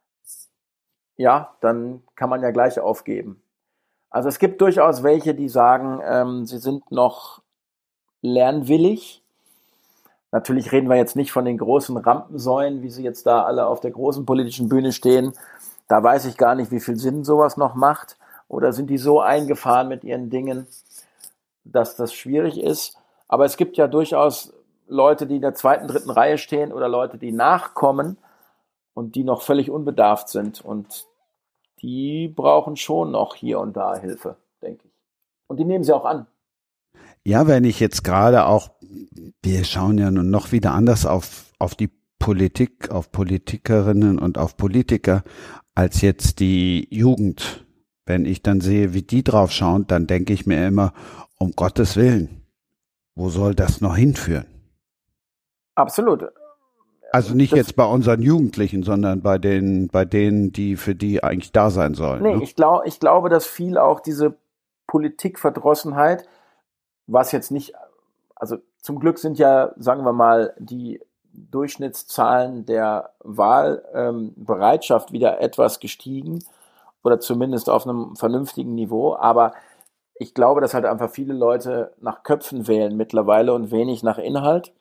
kann man ja gleich aufgeben. Also es gibt durchaus welche, die sagen, sie sind noch lernwillig. Natürlich reden wir jetzt nicht von den großen Rampensäulen, wie sie jetzt da alle auf der großen politischen Bühne stehen. Da weiß ich gar nicht, wie viel Sinn sowas noch macht. Oder sind die so eingefahren mit ihren Dingen, dass das schwierig ist. Aber es gibt ja durchaus Leute, die in der 2., 3. Reihe stehen oder Leute, die nachkommen und die noch völlig unbedarft sind. Und die brauchen schon noch hier und da Hilfe, denke ich. Und die nehmen sie auch an. Ja, wenn ich jetzt gerade auch, wir schauen ja nun noch wieder anders auf die Politik, auf Politikerinnen und auf Politiker, als jetzt die Jugend. Wenn ich dann sehe, wie die drauf schauen, dann denke ich mir immer, um Gottes Willen, wo soll das noch hinführen? Absolut. Also nicht jetzt bei unseren Jugendlichen, sondern bei denen, die für die eigentlich da sein sollen. Nee, ne? ich glaube, dass viel auch diese Politikverdrossenheit, was jetzt nicht, also zum Glück sind ja, sagen wir mal, die Durchschnittszahlen der Wahlbereitschaft wieder etwas gestiegen oder zumindest auf einem vernünftigen Niveau, aber ich glaube, dass halt einfach viele Leute nach Köpfen wählen mittlerweile und wenig nach Inhalt.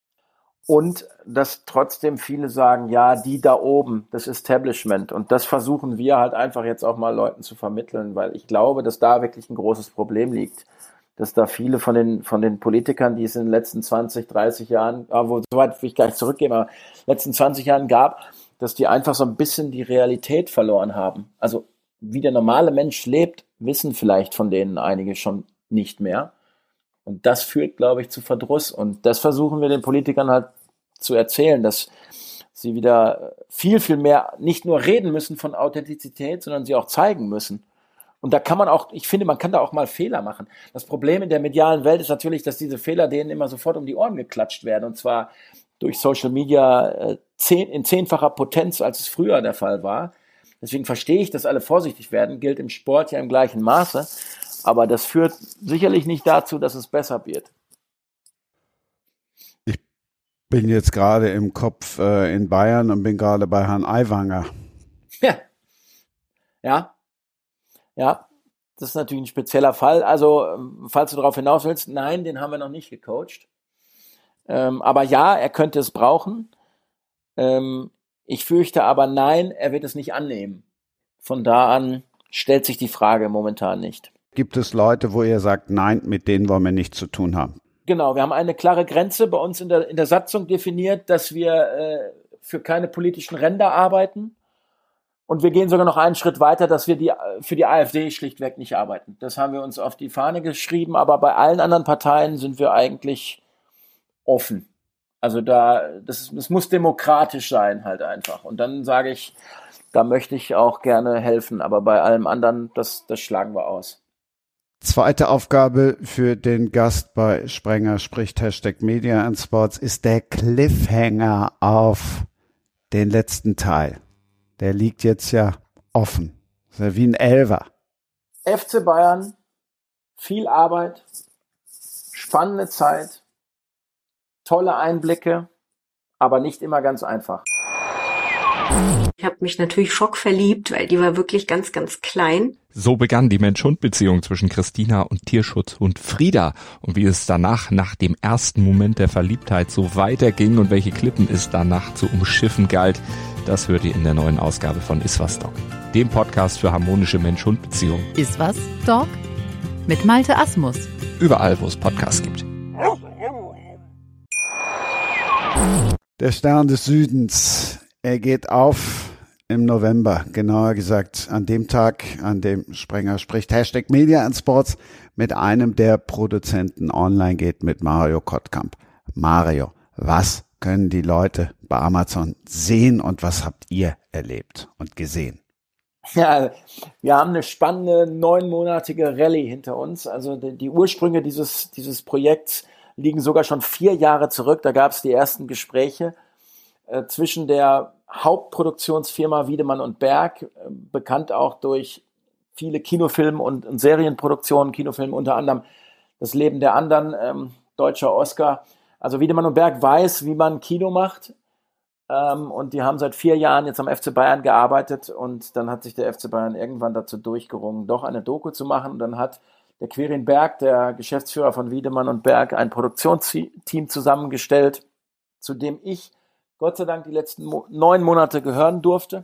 Und dass trotzdem viele sagen, ja, die da oben, das Establishment. Und das versuchen wir halt einfach jetzt auch mal Leuten zu vermitteln, weil ich glaube, dass da wirklich ein großes Problem liegt. Dass da viele von den Politikern, die es in den letzten 20, 30 Jahren, so weit will ich gar nicht zurückgehen, aber letzten 20 Jahren gab, dass die einfach so ein bisschen die Realität verloren haben. Also wie der normale Mensch lebt, wissen vielleicht von denen einige schon nicht mehr. Und das führt, glaube ich, zu Verdruss. Und das versuchen wir den Politikern halt zu erzählen, dass sie wieder viel, viel mehr nicht nur reden müssen von Authentizität, sondern sie auch zeigen müssen. Und da kann man auch, ich finde, man kann da auch mal Fehler machen. Das Problem in der medialen Welt ist natürlich, dass diese Fehler denen immer sofort um die Ohren geklatscht werden. Und zwar durch Social Media in 10-facher Potenz, als es früher der Fall war. Deswegen verstehe ich, dass alle vorsichtig werden, gilt im Sport ja im gleichen Maße. Aber das führt sicherlich nicht dazu, dass es besser wird. Ich bin jetzt gerade im Kopf in Bayern und bin gerade bei Herrn Aiwanger. Ja. ist natürlich ein spezieller Fall. Also, falls du darauf hinaus willst, nein, den haben wir noch nicht gecoacht. Aber ja, er könnte es brauchen. Ich fürchte aber nein, er wird es nicht annehmen. Von da an stellt sich die Frage momentan nicht. Gibt es Leute, wo ihr sagt, nein, mit denen wollen wir nichts zu tun haben? Genau, wir haben eine klare Grenze bei uns in der Satzung definiert, dass wir für keine politischen Ränder arbeiten. Und wir gehen sogar noch einen Schritt weiter, dass wir für die AfD schlichtweg nicht arbeiten. Das haben wir uns auf die Fahne geschrieben, aber bei allen anderen Parteien sind wir eigentlich offen. Also das muss demokratisch sein halt einfach. Und dann sage ich, da möchte ich auch gerne helfen, aber bei allem anderen, das schlagen wir aus. Zweite Aufgabe für den Gast bei Sprenger spricht #Media and Sports ist der Cliffhanger auf den letzten Teil. Der liegt jetzt ja offen. Das ist ja wie ein Elfer. FC Bayern, viel Arbeit, spannende Zeit, tolle Einblicke, aber nicht immer ganz einfach. Ich habe mich natürlich schockverliebt, weil die war wirklich ganz, ganz klein. So begann die Mensch-Hund-Beziehung zwischen Christina und Tierschutzhund Frieda. Und wie es danach, nach dem ersten Moment der Verliebtheit, so weiterging und welche Klippen es danach zu umschiffen galt, das hört ihr in der neuen Ausgabe von Iswas Dog, dem Podcast für harmonische Mensch-Hund-Beziehungen. Iswas Dog mit Malte Asmus. Überall, wo es Podcasts gibt. Der Stern des Südens, er geht auf im November, genauer gesagt an dem Tag, an dem Sprenger spricht #Media and Sports mit einem der Produzenten online geht, mit Mario Kottkamp. Mario, was können die Leute bei Amazon sehen und was habt ihr erlebt und gesehen? Ja, wir haben eine spannende 9-monatige Rallye hinter uns. Also die Ursprünge dieses Projekts liegen sogar schon 4 Jahre zurück. Da gab es die ersten Gespräche zwischen der Hauptproduktionsfirma Wiedemann und Berg, bekannt auch durch viele Kinofilme und Serienproduktionen, Kinofilme unter anderem Das Leben der anderen, deutscher Oscar. Also Wiedemann und Berg weiß, wie man Kino macht, und die haben seit 4 Jahren jetzt am FC Bayern gearbeitet und dann hat sich der FC Bayern irgendwann dazu durchgerungen, doch eine Doku zu machen, und dann hat der Quirin Berg, der Geschäftsführer von Wiedemann und Berg, ein Produktionsteam zusammengestellt, zu dem ich Gott sei Dank die letzten 9 Monate gehören durfte.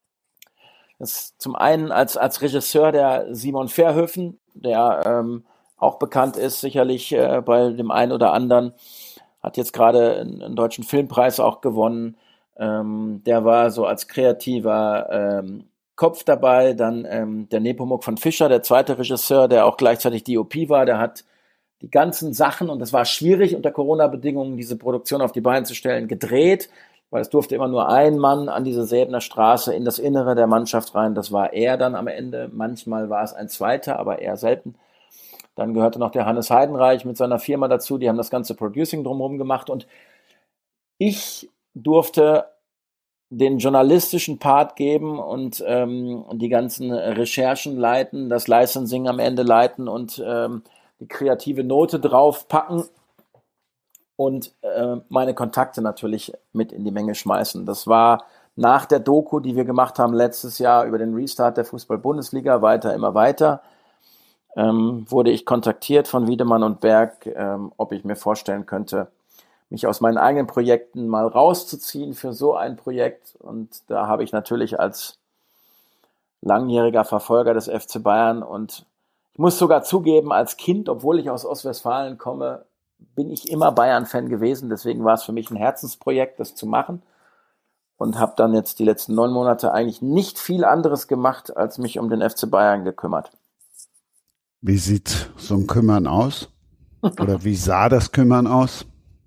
Das ist zum einen als Regisseur der Simon Verhoeven, der auch bekannt ist, sicherlich bei dem einen oder anderen, hat jetzt gerade einen deutschen Filmpreis auch gewonnen. Der war so als kreativer Kopf dabei. Dann der Nepomuk von Fischer, der zweite Regisseur, der auch gleichzeitig DOP war, der hat die ganzen Sachen, und das war schwierig unter Corona-Bedingungen, diese Produktion auf die Beine zu stellen, gedreht, weil es durfte immer nur ein Mann an diese Säbener Straße in das Innere der Mannschaft rein. Das war er dann am Ende. Manchmal war es ein zweiter, aber eher selten. Dann gehörte noch der Hannes Heidenreich mit seiner Firma dazu. Die haben das ganze Producing drumherum gemacht. Und ich durfte den journalistischen Part geben und die ganzen Recherchen leiten, das Licensing am Ende leiten und die kreative Note draufpacken und meine Kontakte natürlich mit in die Menge schmeißen. Das war nach der Doku, die wir gemacht haben letztes Jahr über den Restart der Fußball-Bundesliga, immer weiter, wurde ich kontaktiert von Wiedemann und Berg, ob ich mir vorstellen könnte, mich aus meinen eigenen Projekten mal rauszuziehen für so ein Projekt. Und da habe ich natürlich als langjähriger Verfolger des FC Bayern, und ich muss sogar zugeben, als Kind, obwohl ich aus Ostwestfalen komme, bin ich immer Bayern-Fan gewesen. Deswegen war es für mich ein Herzensprojekt, das zu machen. Und habe dann jetzt die letzten 9 Monate eigentlich nicht viel anderes gemacht, als mich um den FC Bayern gekümmert. Wie sieht so ein Kümmern aus? Oder wie sah das Kümmern aus?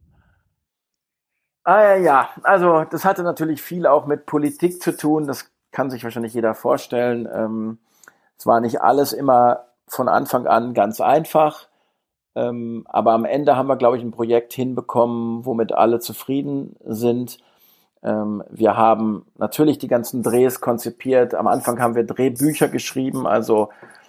Ja, also das hatte natürlich viel auch mit Politik zu tun. Das kann sich wahrscheinlich jeder vorstellen. Es war nicht alles immer von Anfang an ganz einfach. Aber am Ende haben wir, glaube ich, ein Projekt hinbekommen, womit alle zufrieden sind. Wir haben natürlich die ganzen Drehs konzipiert. Am Anfang haben wir Drehbücher geschrieben, also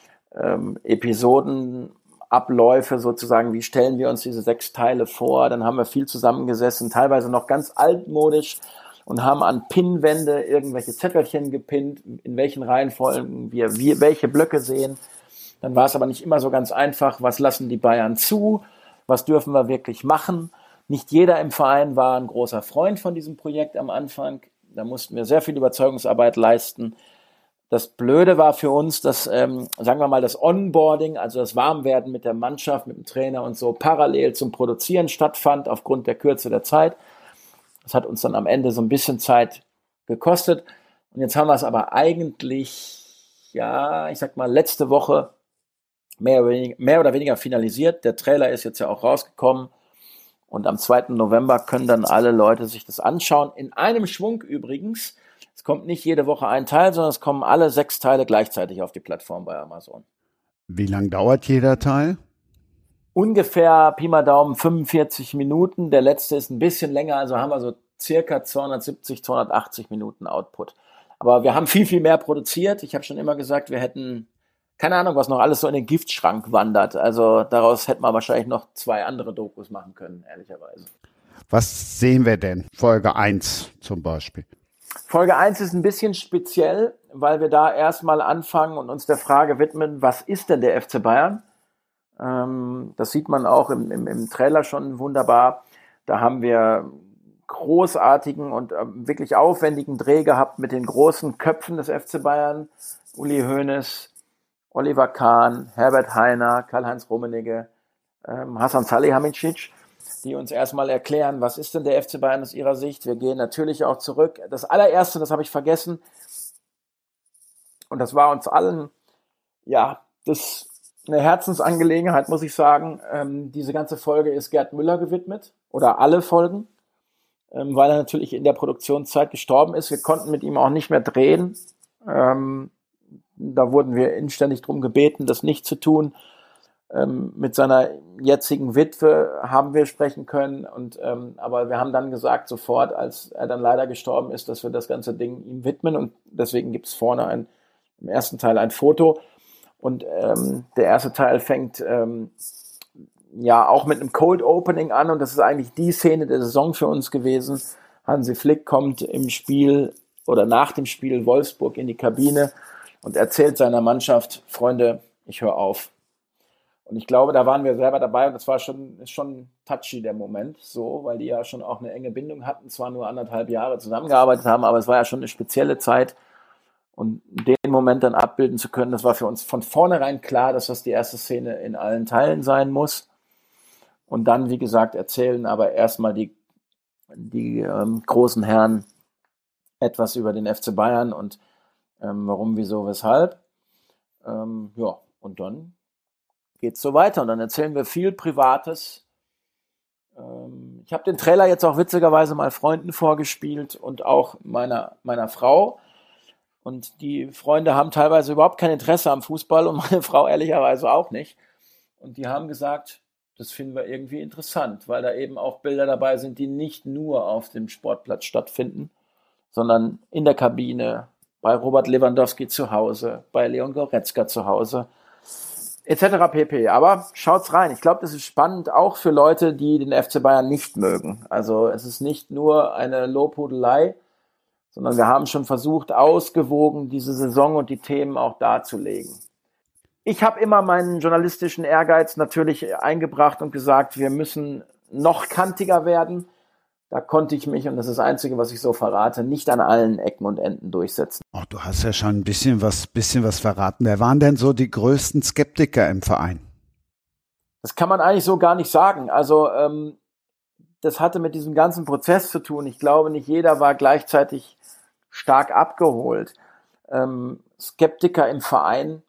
Episodenabläufe sozusagen. Wie stellen wir uns diese 6 Teile vor? Dann haben wir viel zusammengesessen, teilweise noch ganz altmodisch, und haben an Pinnwände irgendwelche Zettelchen gepinnt, in welchen Reihenfolgen wir welche Blöcke sehen. Dann war es aber nicht immer so ganz einfach, was lassen die Bayern zu, was dürfen wir wirklich machen. Nicht jeder im Verein war ein großer Freund von diesem Projekt am Anfang. Da mussten wir sehr viel Überzeugungsarbeit leisten. Das Blöde war für uns, dass, sagen wir mal, das Onboarding, also das Warmwerden mit der Mannschaft, mit dem Trainer und so, parallel zum Produzieren stattfand, aufgrund der Kürze der Zeit. Das hat uns dann am Ende so ein bisschen Zeit gekostet. Und jetzt haben wir es aber eigentlich, ja, ich sag mal, letzte Woche mehr oder weniger finalisiert. Der Trailer ist jetzt ja auch rausgekommen. Und am 2. November können dann alle Leute sich das anschauen. In einem Schwung übrigens. Es kommt nicht jede Woche ein Teil, sondern es kommen alle 6 Teile gleichzeitig auf die Plattform bei Amazon. Wie lang dauert jeder Teil? Ungefähr, Pi mal Daumen, 45 Minuten. Der letzte ist ein bisschen länger, also haben wir so circa 270, 280 Minuten Output. Aber wir haben viel, viel mehr produziert. Ich habe schon immer gesagt, wir hätten, keine Ahnung, was noch alles so in den Giftschrank wandert. Also daraus hätten wir wahrscheinlich noch 2 andere Dokus machen können, ehrlicherweise. Was sehen wir denn? Folge 1 zum Beispiel. Folge 1 ist ein bisschen speziell, weil wir da erstmal anfangen und uns der Frage widmen, was ist denn der FC Bayern? Das sieht man auch im Trailer schon wunderbar. Da haben wir großartigen und wirklich aufwendigen Dreh gehabt mit den großen Köpfen des FC Bayern. Uli Hoeneß, Oliver Kahn, Herbert Hainer, Karl-Heinz Rummenigge, Hasan Salihamidzic, die uns erstmal erklären, was ist denn der FC Bayern aus ihrer Sicht. Wir gehen natürlich auch zurück. Das allererste, das habe ich vergessen, und das war uns allen, ja, das eine Herzensangelegenheit, muss ich sagen. Diese ganze Folge ist Gerd Müller gewidmet, oder alle Folgen, weil er natürlich in der Produktionszeit gestorben ist. Wir konnten mit ihm auch nicht mehr drehen. Da wurden wir inständig darum gebeten, das nicht zu tun. Mit seiner jetzigen Witwe haben wir sprechen können, aber wir haben dann gesagt, sofort, als er dann leider gestorben ist, dass wir das ganze Ding ihm widmen, und deswegen gibt es vorne im ersten Teil ein Foto, und der erste Teil fängt ja auch mit einem Cold Opening an, und das ist eigentlich die Szene der Saison für uns gewesen. Hansi Flick kommt im Spiel oder nach dem Spiel Wolfsburg in die Kabine und erzählt seiner Mannschaft: Freunde, ich höre auf. Und ich glaube, da waren wir selber dabei, und das war schon touchy, der Moment, so, weil die ja schon auch eine enge Bindung hatten, zwar nur 1,5 Jahre zusammengearbeitet haben, aber es war ja schon eine spezielle Zeit, und den Moment dann abbilden zu können, das war für uns von vornherein klar, dass das die erste Szene in allen Teilen sein muss. Und dann, wie gesagt, erzählen aber erstmal die großen Herren etwas über den FC Bayern und warum, wieso, weshalb. Ja, und dann geht's so weiter, und dann erzählen wir viel Privates. Ich habe den Trailer jetzt auch witzigerweise mal Freunden vorgespielt und auch meiner Frau, und die Freunde haben teilweise überhaupt kein Interesse am Fußball und meine Frau ehrlicherweise auch nicht, und die haben gesagt, das finden wir irgendwie interessant, weil da eben auch Bilder dabei sind, die nicht nur auf dem Sportplatz stattfinden, sondern in der Kabine, bei Robert Lewandowski zu Hause, bei Leon Goretzka zu Hause, etc. pp. Aber schaut's rein. Ich glaube, das ist spannend, auch für Leute, die den FC Bayern nicht mögen. Also es ist nicht nur eine Lobhudelei, sondern wir haben schon versucht, ausgewogen diese Saison und die Themen auch darzulegen. Ich habe immer meinen journalistischen Ehrgeiz natürlich eingebracht und gesagt, wir müssen noch kantiger werden. Da konnte ich mich, und das ist das Einzige, was ich so verrate, nicht an allen Ecken und Enden durchsetzen. Oh, du hast ja schon ein bisschen was verraten. Wer waren denn so die größten Skeptiker im Verein? Das kann man eigentlich so gar nicht sagen. Also das hatte mit diesem ganzen Prozess zu tun. Ich glaube, nicht jeder war gleichzeitig stark abgeholt. Skeptiker im Verein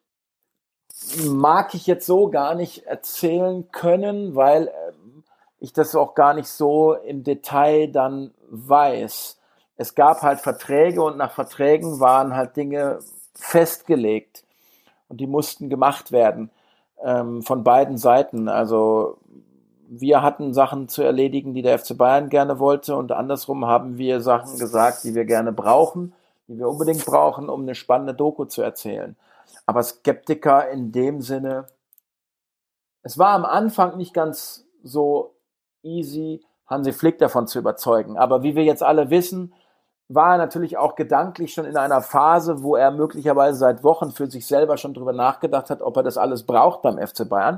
mag ich jetzt so gar nicht erzählen können, weil ich das auch gar nicht so im Detail dann weiß. Es gab halt Verträge, und nach Verträgen waren halt Dinge festgelegt, und die mussten gemacht werden von beiden Seiten. Also wir hatten Sachen zu erledigen, die der FC Bayern gerne wollte, und andersrum haben wir Sachen gesagt, die wir gerne brauchen, die wir unbedingt brauchen, um eine spannende Doku zu erzählen. Aber Skeptiker in dem Sinne, es war am Anfang nicht ganz so easy, Hansi Flick davon zu überzeugen. Aber wie wir jetzt alle wissen, war er natürlich auch gedanklich schon in einer Phase, wo er möglicherweise seit Wochen für sich selber schon drüber nachgedacht hat, ob er das alles braucht beim FC Bayern.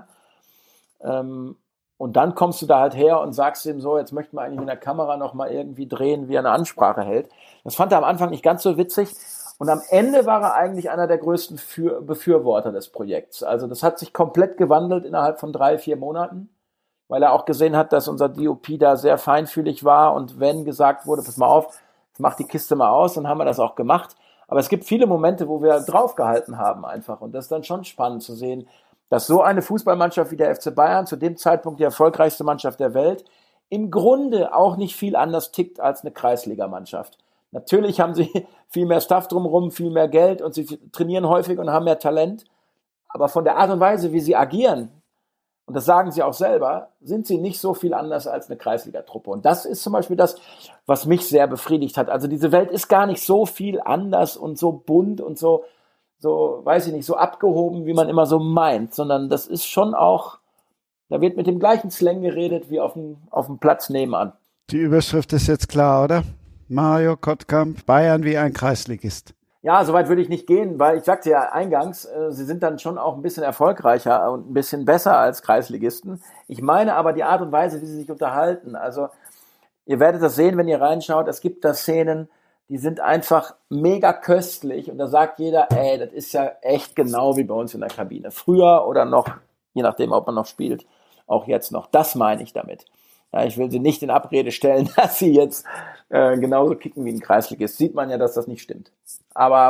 Und dann kommst du da halt her und sagst ihm so, jetzt möchten wir eigentlich mit der Kamera nochmal irgendwie drehen, wie er eine Ansprache hält. Das fand er am Anfang nicht ganz so witzig. Und am Ende war er eigentlich einer der größten Befürworter des Projekts. Also das hat sich komplett gewandelt innerhalb von 3-4 Monaten, weil er auch gesehen hat, dass unser DOP da sehr feinfühlig war. Und wenn gesagt wurde, pass mal auf, mach die Kiste mal aus, dann haben wir das auch gemacht. Aber es gibt viele Momente, wo wir draufgehalten haben einfach. Und das ist dann schon spannend zu sehen, dass so eine Fußballmannschaft wie der FC Bayern, zu dem Zeitpunkt die erfolgreichste Mannschaft der Welt, im Grunde auch nicht viel anders tickt als eine Kreisligamannschaft. Natürlich haben sie viel mehr Staff drumherum, viel mehr Geld und sie trainieren häufig und haben mehr Talent. Aber von der Art und Weise, wie sie agieren, und das sagen sie auch selber, sind sie nicht so viel anders als eine Kreisligatruppe. Und das ist zum Beispiel das, was mich sehr befriedigt hat. Also diese Welt ist gar nicht so viel anders und so bunt und so, weiß ich nicht, so abgehoben, wie man immer so meint, sondern das ist schon auch, da wird mit dem gleichen Slang geredet wie auf dem Platz nebenan. Die Überschrift ist jetzt klar, oder? Mario Kottkamp, Bayern wie ein Kreisligist. Ja, soweit würde ich nicht gehen, weil ich sagte ja eingangs, sie sind dann schon auch ein bisschen erfolgreicher und ein bisschen besser als Kreisligisten. Ich meine aber die Art und Weise, wie sie sich unterhalten. Also ihr werdet das sehen, wenn ihr reinschaut. Es gibt da Szenen, die sind einfach mega köstlich und da sagt jeder, ey, das ist ja echt genau wie bei uns in der Kabine. Früher oder noch, je nachdem, ob man noch spielt, auch jetzt noch. Das meine ich damit. Ja, ich will sie nicht in Abrede stellen, dass sie jetzt genauso kicken wie ein Kreisligist. Sieht man ja, dass das nicht stimmt. Aber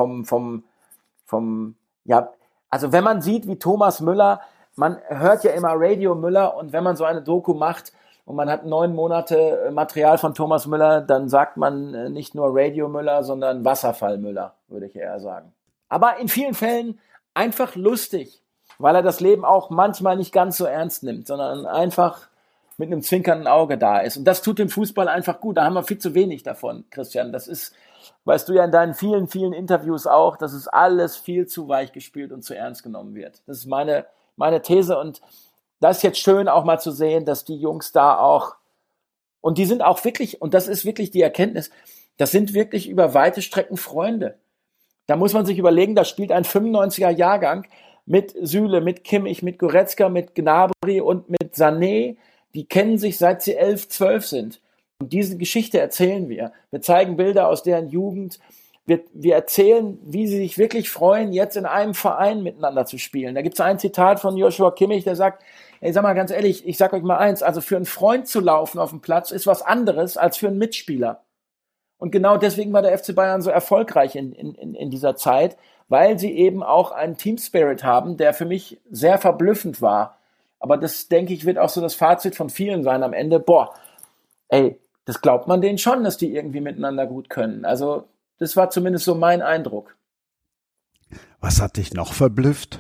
ja, also wenn man sieht, wie Thomas Müller, man hört ja immer Radio Müller und wenn man so eine Doku macht und man hat 9 Monate Material von Thomas Müller, dann sagt man nicht nur Radio Müller, sondern Wasserfall Müller, würde ich eher sagen. Aber in vielen Fällen einfach lustig, weil er das Leben auch manchmal nicht ganz so ernst nimmt, sondern einfach mit einem zwinkernden Auge da ist. Und das tut dem Fußball einfach gut. Da haben wir viel zu wenig davon, Christian. Das ist, weißt du ja in deinen vielen, vielen Interviews auch, dass es alles viel zu weich gespielt und zu ernst genommen wird. Das ist meine These. Und das ist jetzt schön auch mal zu sehen, dass die Jungs da auch, und die sind auch wirklich, und das ist wirklich die Erkenntnis, das sind wirklich über weite Strecken Freunde. Da muss man sich überlegen, da spielt ein 95er Jahrgang mit Süle, mit Kimmich, mit Goretzka, mit Gnabry und mit Sané. Die kennen sich, seit sie 11, 12 sind. Und diese Geschichte erzählen wir. Wir zeigen Bilder aus deren Jugend. Wir erzählen, wie sie sich wirklich freuen, jetzt in einem Verein miteinander zu spielen. Da gibt es ein Zitat von Joshua Kimmich, der sagt, ey, sag mal ganz ehrlich, ich sag euch mal eins, also für einen Freund zu laufen auf dem Platz ist was anderes als für einen Mitspieler. Und genau deswegen war der FC Bayern so erfolgreich in dieser Zeit, weil sie eben auch einen Team-Spirit haben, der für mich sehr verblüffend war. Aber das, denke ich, wird auch so das Fazit von vielen sein am Ende. Boah, ey, das glaubt man denen schon, dass die irgendwie miteinander gut können. Also das war zumindest so mein Eindruck. Was hat dich noch verblüfft?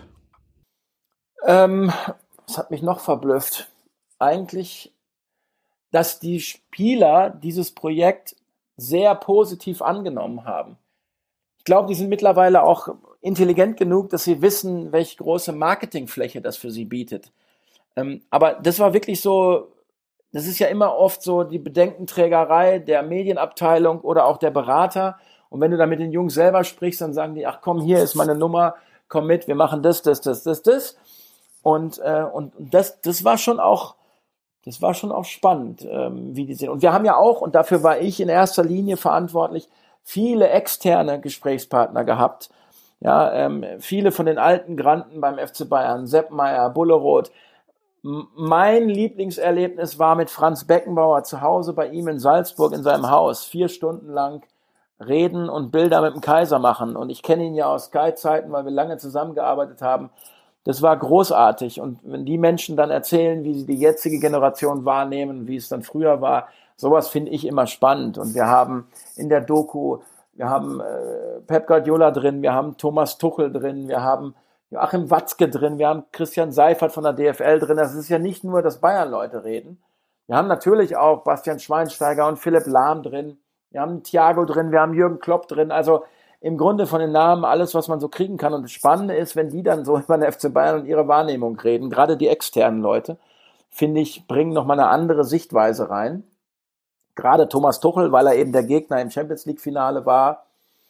Was hat mich noch verblüfft? Eigentlich, dass die Spieler dieses Projekt sehr positiv angenommen haben. Ich glaube, die sind mittlerweile auch intelligent genug, dass sie wissen, welche große Marketingfläche das für sie bietet. Aber das war wirklich so, das ist ja immer oft so die Bedenkenträgerei der Medienabteilung oder auch der Berater. Und wenn du dann mit den Jungs selber sprichst, dann sagen die, ach komm, hier ist meine Nummer, komm mit, wir machen das. Und das war schon auch spannend, wie die sind. Und wir haben ja auch, und dafür war ich in erster Linie verantwortlich, viele externe Gesprächspartner gehabt. Ja, viele von den alten Granden beim FC Bayern, Sepp Maier, Bulleroth. Mein Lieblingserlebnis war mit Franz Beckenbauer zu Hause bei ihm in Salzburg in seinem Haus. 4 Stunden lang reden und Bilder mit dem Kaiser machen. Und ich kenne ihn ja aus Sky-Zeiten, weil wir lange zusammengearbeitet haben. Das war großartig. Und wenn die Menschen dann erzählen, wie sie die jetzige Generation wahrnehmen, wie es dann früher war, sowas finde ich immer spannend. Und wir haben in der Doku, wir haben Pep Guardiola drin, wir haben Thomas Tuchel drin, wir haben Joachim Watzke drin, wir haben Christian Seifert von der DFL drin. Das ist ja nicht nur, dass Bayern-Leute reden. Wir haben natürlich auch Bastian Schweinsteiger und Philipp Lahm drin. Wir haben Thiago drin, wir haben Jürgen Klopp drin. Also im Grunde von den Namen alles, was man so kriegen kann. Und das Spannende ist, wenn die dann so über den FC Bayern und ihre Wahrnehmung reden, gerade die externen Leute, finde ich, bringen nochmal eine andere Sichtweise rein. gerade Thomas Tuchel, weil er eben der Gegner im Champions-League-Finale war,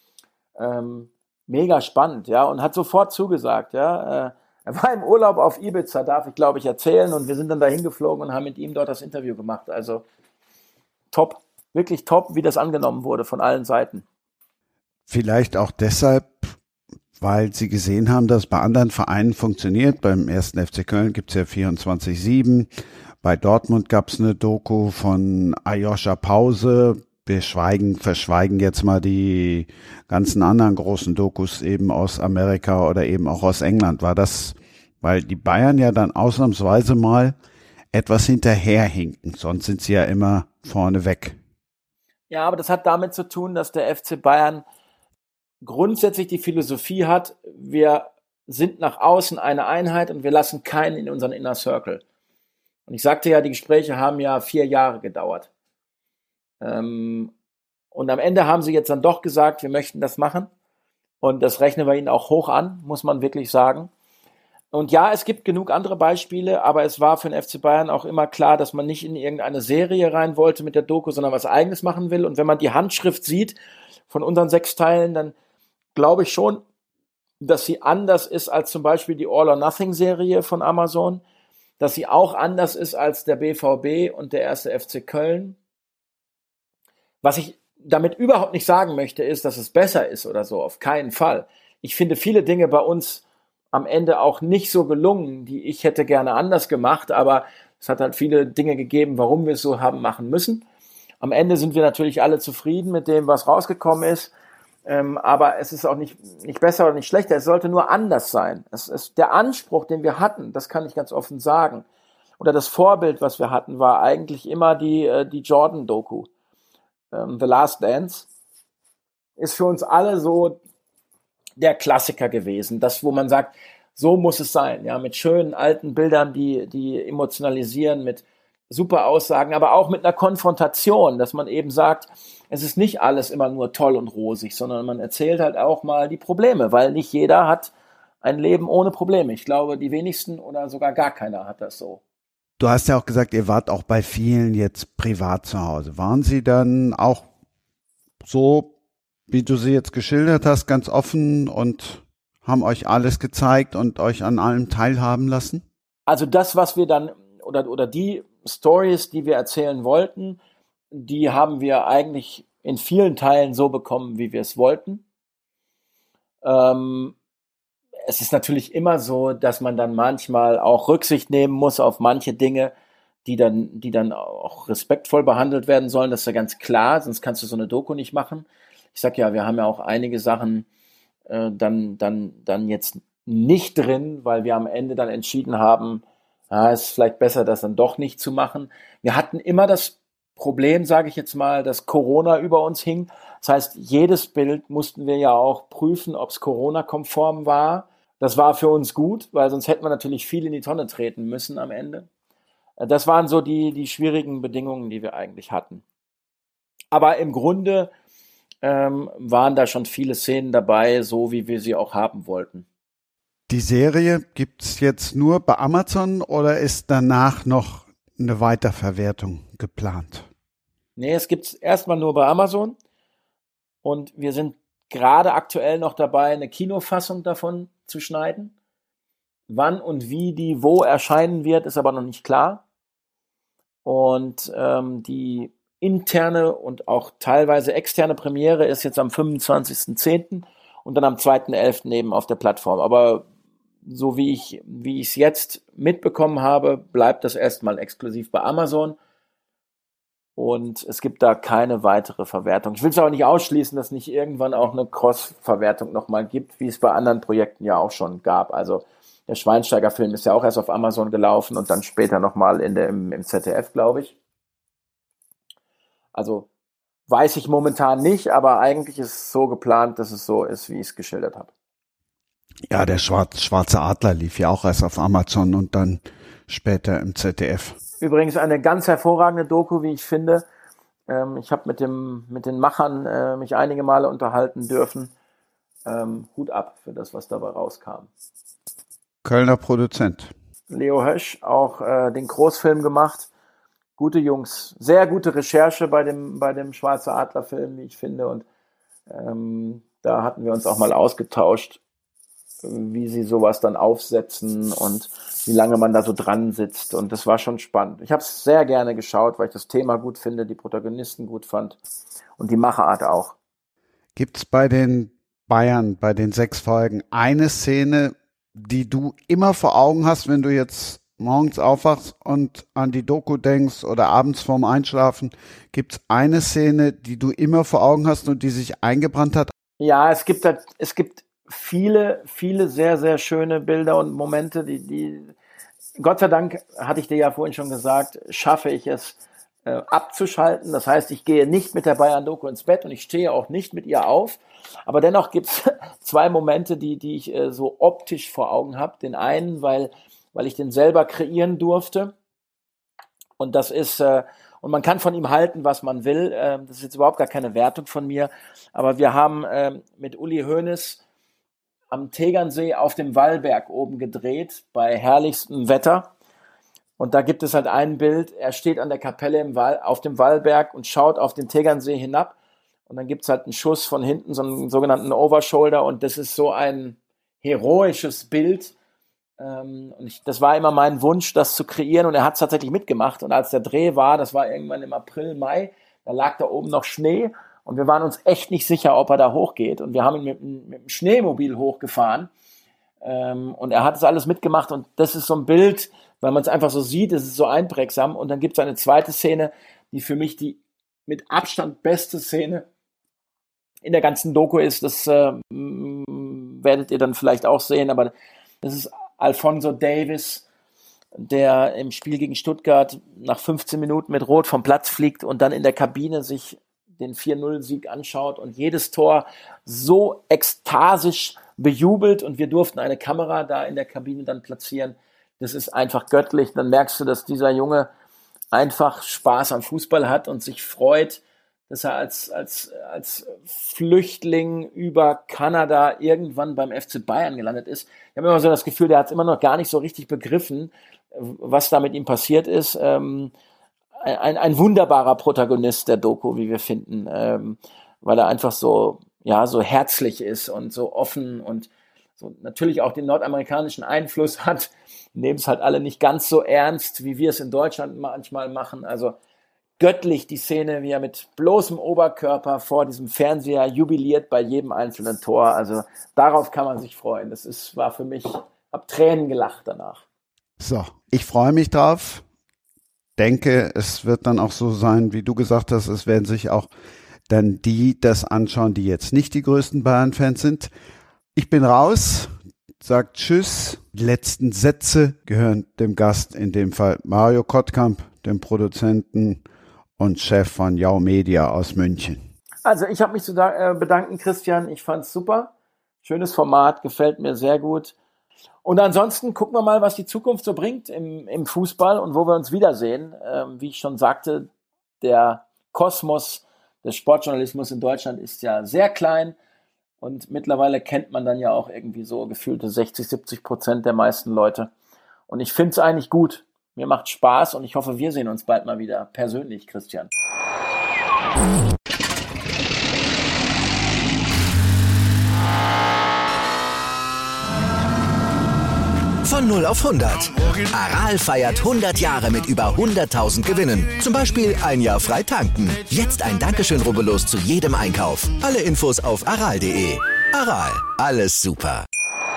mega spannend, ja, und hat sofort zugesagt, ja. Er war im Urlaub auf Ibiza, darf ich, glaube ich, erzählen, und wir sind dann dahin geflogen und haben mit ihm dort das Interview gemacht. Also top, wirklich top, wie das angenommen wurde von allen Seiten. Vielleicht auch deshalb, weil Sie gesehen haben, dass es bei anderen Vereinen funktioniert. Beim 1. FC Köln gibt es ja 24/7. Bei Dortmund gab es eine Doku von Aljoscha Pause. Wir verschweigen jetzt mal die ganzen anderen großen Dokus eben aus Amerika oder eben auch aus England. War das, weil die Bayern ja dann ausnahmsweise mal etwas hinterherhinken, sonst sind sie ja immer vorne weg. Ja, aber das hat damit zu tun, dass der FC Bayern grundsätzlich die Philosophie hat, wir sind nach außen eine Einheit und wir lassen keinen in unseren Inner Circle. Und ich sagte ja, die Gespräche haben ja 4 Jahre gedauert. Und am Ende haben sie jetzt dann doch gesagt, wir möchten das machen. Und das rechnen wir ihnen auch hoch an, muss man wirklich sagen. Und ja, es gibt genug andere Beispiele, aber es war für den FC Bayern auch immer klar, dass man nicht in irgendeine Serie rein wollte mit der Doku, sondern was Eigenes machen will. Und wenn man die Handschrift sieht von unseren 6 Teilen, dann glaube ich schon, dass sie anders ist als zum Beispiel die All-or-Nothing-Serie von Amazon, dass sie auch anders ist als der BVB und der 1. FC Köln. Was ich damit überhaupt nicht sagen möchte, ist, dass es besser ist oder so, auf keinen Fall. Ich finde viele Dinge bei uns am Ende auch nicht so gelungen, die ich hätte gerne anders gemacht, aber es hat halt viele Dinge gegeben, warum wir es so haben machen müssen. Am Ende sind wir natürlich alle zufrieden mit dem, was rausgekommen ist, aber es ist auch nicht besser oder nicht schlechter, es sollte nur anders sein. Es ist der Anspruch, den wir hatten, das kann ich ganz offen sagen, oder das Vorbild, was wir hatten, war eigentlich immer die Jordan-Doku. The Last Dance ist für uns alle so der Klassiker gewesen, das, wo man sagt, so muss es sein, ja, mit schönen alten Bildern, die emotionalisieren, mit super Aussagen, aber auch mit einer Konfrontation, dass man eben sagt, es ist nicht alles immer nur toll und rosig, sondern man erzählt halt auch mal die Probleme, weil nicht jeder hat ein Leben ohne Probleme. Ich glaube, die wenigsten oder sogar gar keiner hat das so. Du hast ja auch gesagt, ihr wart auch bei vielen jetzt privat zu Hause. Waren Sie dann auch so, wie du sie jetzt geschildert hast, ganz offen und haben euch alles gezeigt und euch an allem teilhaben lassen? Also das, was wir dann, oder die Stories, die wir erzählen wollten, die haben wir eigentlich in vielen Teilen so bekommen, wie wir es wollten. Es ist natürlich immer so, dass man dann manchmal auch Rücksicht nehmen muss auf manche Dinge, die dann auch respektvoll behandelt werden sollen. Das ist ja ganz klar, sonst kannst du so eine Doku nicht machen. Ich sag ja, wir haben ja auch einige Sachen dann jetzt nicht drin, weil wir am Ende dann entschieden haben, es ist vielleicht besser, das dann doch nicht zu machen. Wir hatten immer das Problem, sage ich jetzt mal, dass Corona über uns hing. Das heißt, jedes Bild mussten wir ja auch prüfen, ob es Corona-konform war. Das war für uns gut, weil sonst hätten wir natürlich viel in die Tonne treten müssen am Ende. Das waren so die schwierigen Bedingungen, die wir eigentlich hatten. Aber im Grunde waren da schon viele Szenen dabei, so wie wir sie auch haben wollten. Die Serie gibt's jetzt nur bei Amazon oder ist danach noch eine Weiterverwertung geplant? Nee, es gibt's erstmal nur bei Amazon und wir sind gerade aktuell noch dabei, eine Kinofassung davon zu schneiden. Wann und wie die wo erscheinen wird, ist aber noch nicht klar. Und die interne und auch teilweise externe Premiere ist jetzt am 25.10. und dann am 2.11. eben auf der Plattform. Aber so wie ich es jetzt mitbekommen habe, bleibt das erstmal exklusiv bei Amazon. Und es gibt da keine weitere Verwertung. Ich will es auch nicht ausschließen, dass es nicht irgendwann auch eine Cross-Verwertung nochmal gibt, wie es bei anderen Projekten ja auch schon gab. Also der Schweinsteiger-Film ist ja auch erst auf Amazon gelaufen und dann später nochmal im ZDF, glaube ich. Also weiß ich momentan nicht, aber eigentlich ist es so geplant, dass es so ist, wie ich es geschildert habe. Ja, der Schwarze Adler lief ja auch erst auf Amazon und dann später im ZDF. Übrigens eine ganz hervorragende Doku, wie ich finde. Ich habe mit den Machern mich einige Male unterhalten dürfen. Hut ab für das, was dabei rauskam. Kölner Produzent. Leo Hösch, auch den Großfilm gemacht. Gute Jungs. Sehr gute Recherche bei dem Schwarze Adler-Film, wie ich finde. Und da hatten wir uns auch mal ausgetauscht, wie sie sowas dann aufsetzen und wie lange man da so dran sitzt. Und das war schon spannend. Ich habe es sehr gerne geschaut, weil ich das Thema gut finde, die Protagonisten gut fand und die Machart auch. Gibt's bei den Bayern, bei den 6 Folgen, eine Szene, die du immer vor Augen hast, wenn du jetzt morgens aufwachst und an die Doku denkst oder abends vorm Einschlafen? Gibt's eine Szene, die du immer vor Augen hast und die sich eingebrannt hat? Ja, es gibt viele sehr, sehr schöne Bilder und Momente, die Gott sei Dank, hatte ich dir ja vorhin schon gesagt, schaffe ich es abzuschalten. Das heißt, ich gehe nicht mit der Bayern-Doku ins Bett und ich stehe auch nicht mit ihr auf. Aber dennoch gibt es 2 Momente, die ich so optisch vor Augen habe. Den einen, weil ich den selber kreieren durfte. Und das ist, und man kann von ihm halten, was man will. Das ist jetzt überhaupt gar keine Wertung von mir. Aber wir haben mit Uli Hoeneß am Tegernsee auf dem Wallberg oben gedreht, bei herrlichstem Wetter. Und da gibt es halt ein Bild, er steht an der Kapelle auf dem Wallberg und schaut auf den Tegernsee hinab. Und dann gibt es halt einen Schuss von hinten, so einen sogenannten Overshoulder. Und das ist so ein heroisches Bild. Das war immer mein Wunsch, das zu kreieren. Und er hat es tatsächlich mitgemacht. Und als der Dreh war, das war irgendwann im April, Mai, da lag da oben noch Schnee. Und wir waren uns echt nicht sicher, ob er da hochgeht. Und wir haben ihn mit dem Schneemobil hochgefahren. Und er hat es alles mitgemacht. Und das ist so ein Bild, weil man es einfach so sieht, es ist so einprägsam. Und dann gibt es eine zweite Szene, die für mich die mit Abstand beste Szene in der ganzen Doku ist. Das werdet ihr dann vielleicht auch sehen. Aber das ist Alphonso Davies, der im Spiel gegen Stuttgart nach 15 Minuten mit Rot vom Platz fliegt und dann in der Kabine sich den 4-0-Sieg anschaut und jedes Tor so ekstasisch bejubelt. Und wir durften eine Kamera da in der Kabine dann platzieren. Das ist einfach göttlich. Dann merkst du, dass dieser Junge einfach Spaß am Fußball hat und sich freut, dass er als Flüchtling über Kanada irgendwann beim FC Bayern gelandet ist. Ich habe immer so das Gefühl, der hat es immer noch gar nicht so richtig begriffen, was da mit ihm passiert ist. Ein wunderbarer Protagonist der Doku, wie wir finden, weil er einfach so herzlich ist und so offen und so natürlich auch den nordamerikanischen Einfluss hat, nehmen es halt alle nicht ganz so ernst, wie wir es in Deutschland manchmal machen. Also göttlich die Szene, wie er mit bloßem Oberkörper vor diesem Fernseher jubiliert bei jedem einzelnen Tor. Also darauf kann man sich freuen. War für mich, hab Tränen gelacht danach. So, ich freue mich drauf. Denke, es wird dann auch so sein, wie du gesagt hast, es werden sich auch dann die das anschauen, die jetzt nicht die größten Bayern-Fans sind. Ich bin raus, sagt Tschüss. Die letzten Sätze gehören dem Gast, in dem Fall Mario Kottkamp, dem Produzenten und Chef von Jau Media aus München. Also ich habe mich zu bedanken, Christian. Ich fand's super. Schönes Format, gefällt mir sehr gut. Und ansonsten gucken wir mal, was die Zukunft so bringt im Fußball und wo wir uns wiedersehen. Wie ich schon sagte, der Kosmos des Sportjournalismus in Deutschland ist ja sehr klein. Und mittlerweile kennt man dann ja auch irgendwie so gefühlte 60-70% der meisten Leute. Und ich finde es eigentlich gut. Mir macht Spaß und ich hoffe, wir sehen uns bald mal wieder persönlich, Christian. Von 0 auf 100. Aral feiert 100 Jahre mit über 100.000 Gewinnen. Zum Beispiel ein Jahr frei tanken. Jetzt ein Dankeschön, rubbellos zu jedem Einkauf. Alle Infos auf aral.de. Aral, alles super.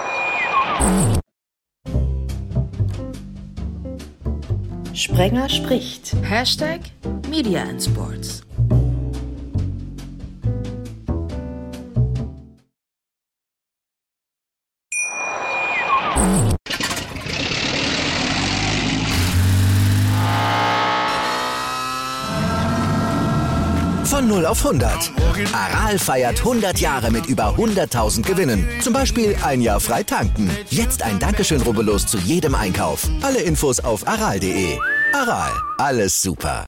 Sprenger spricht. #Media and Sports. Von 0 auf 100. Aral feiert 100 Jahre mit über 100.000 Gewinnen. Zum Beispiel ein Jahr frei tanken. Jetzt ein Dankeschön, rubbellos zu jedem Einkauf. Alle Infos auf aral.de. Aral, alles super.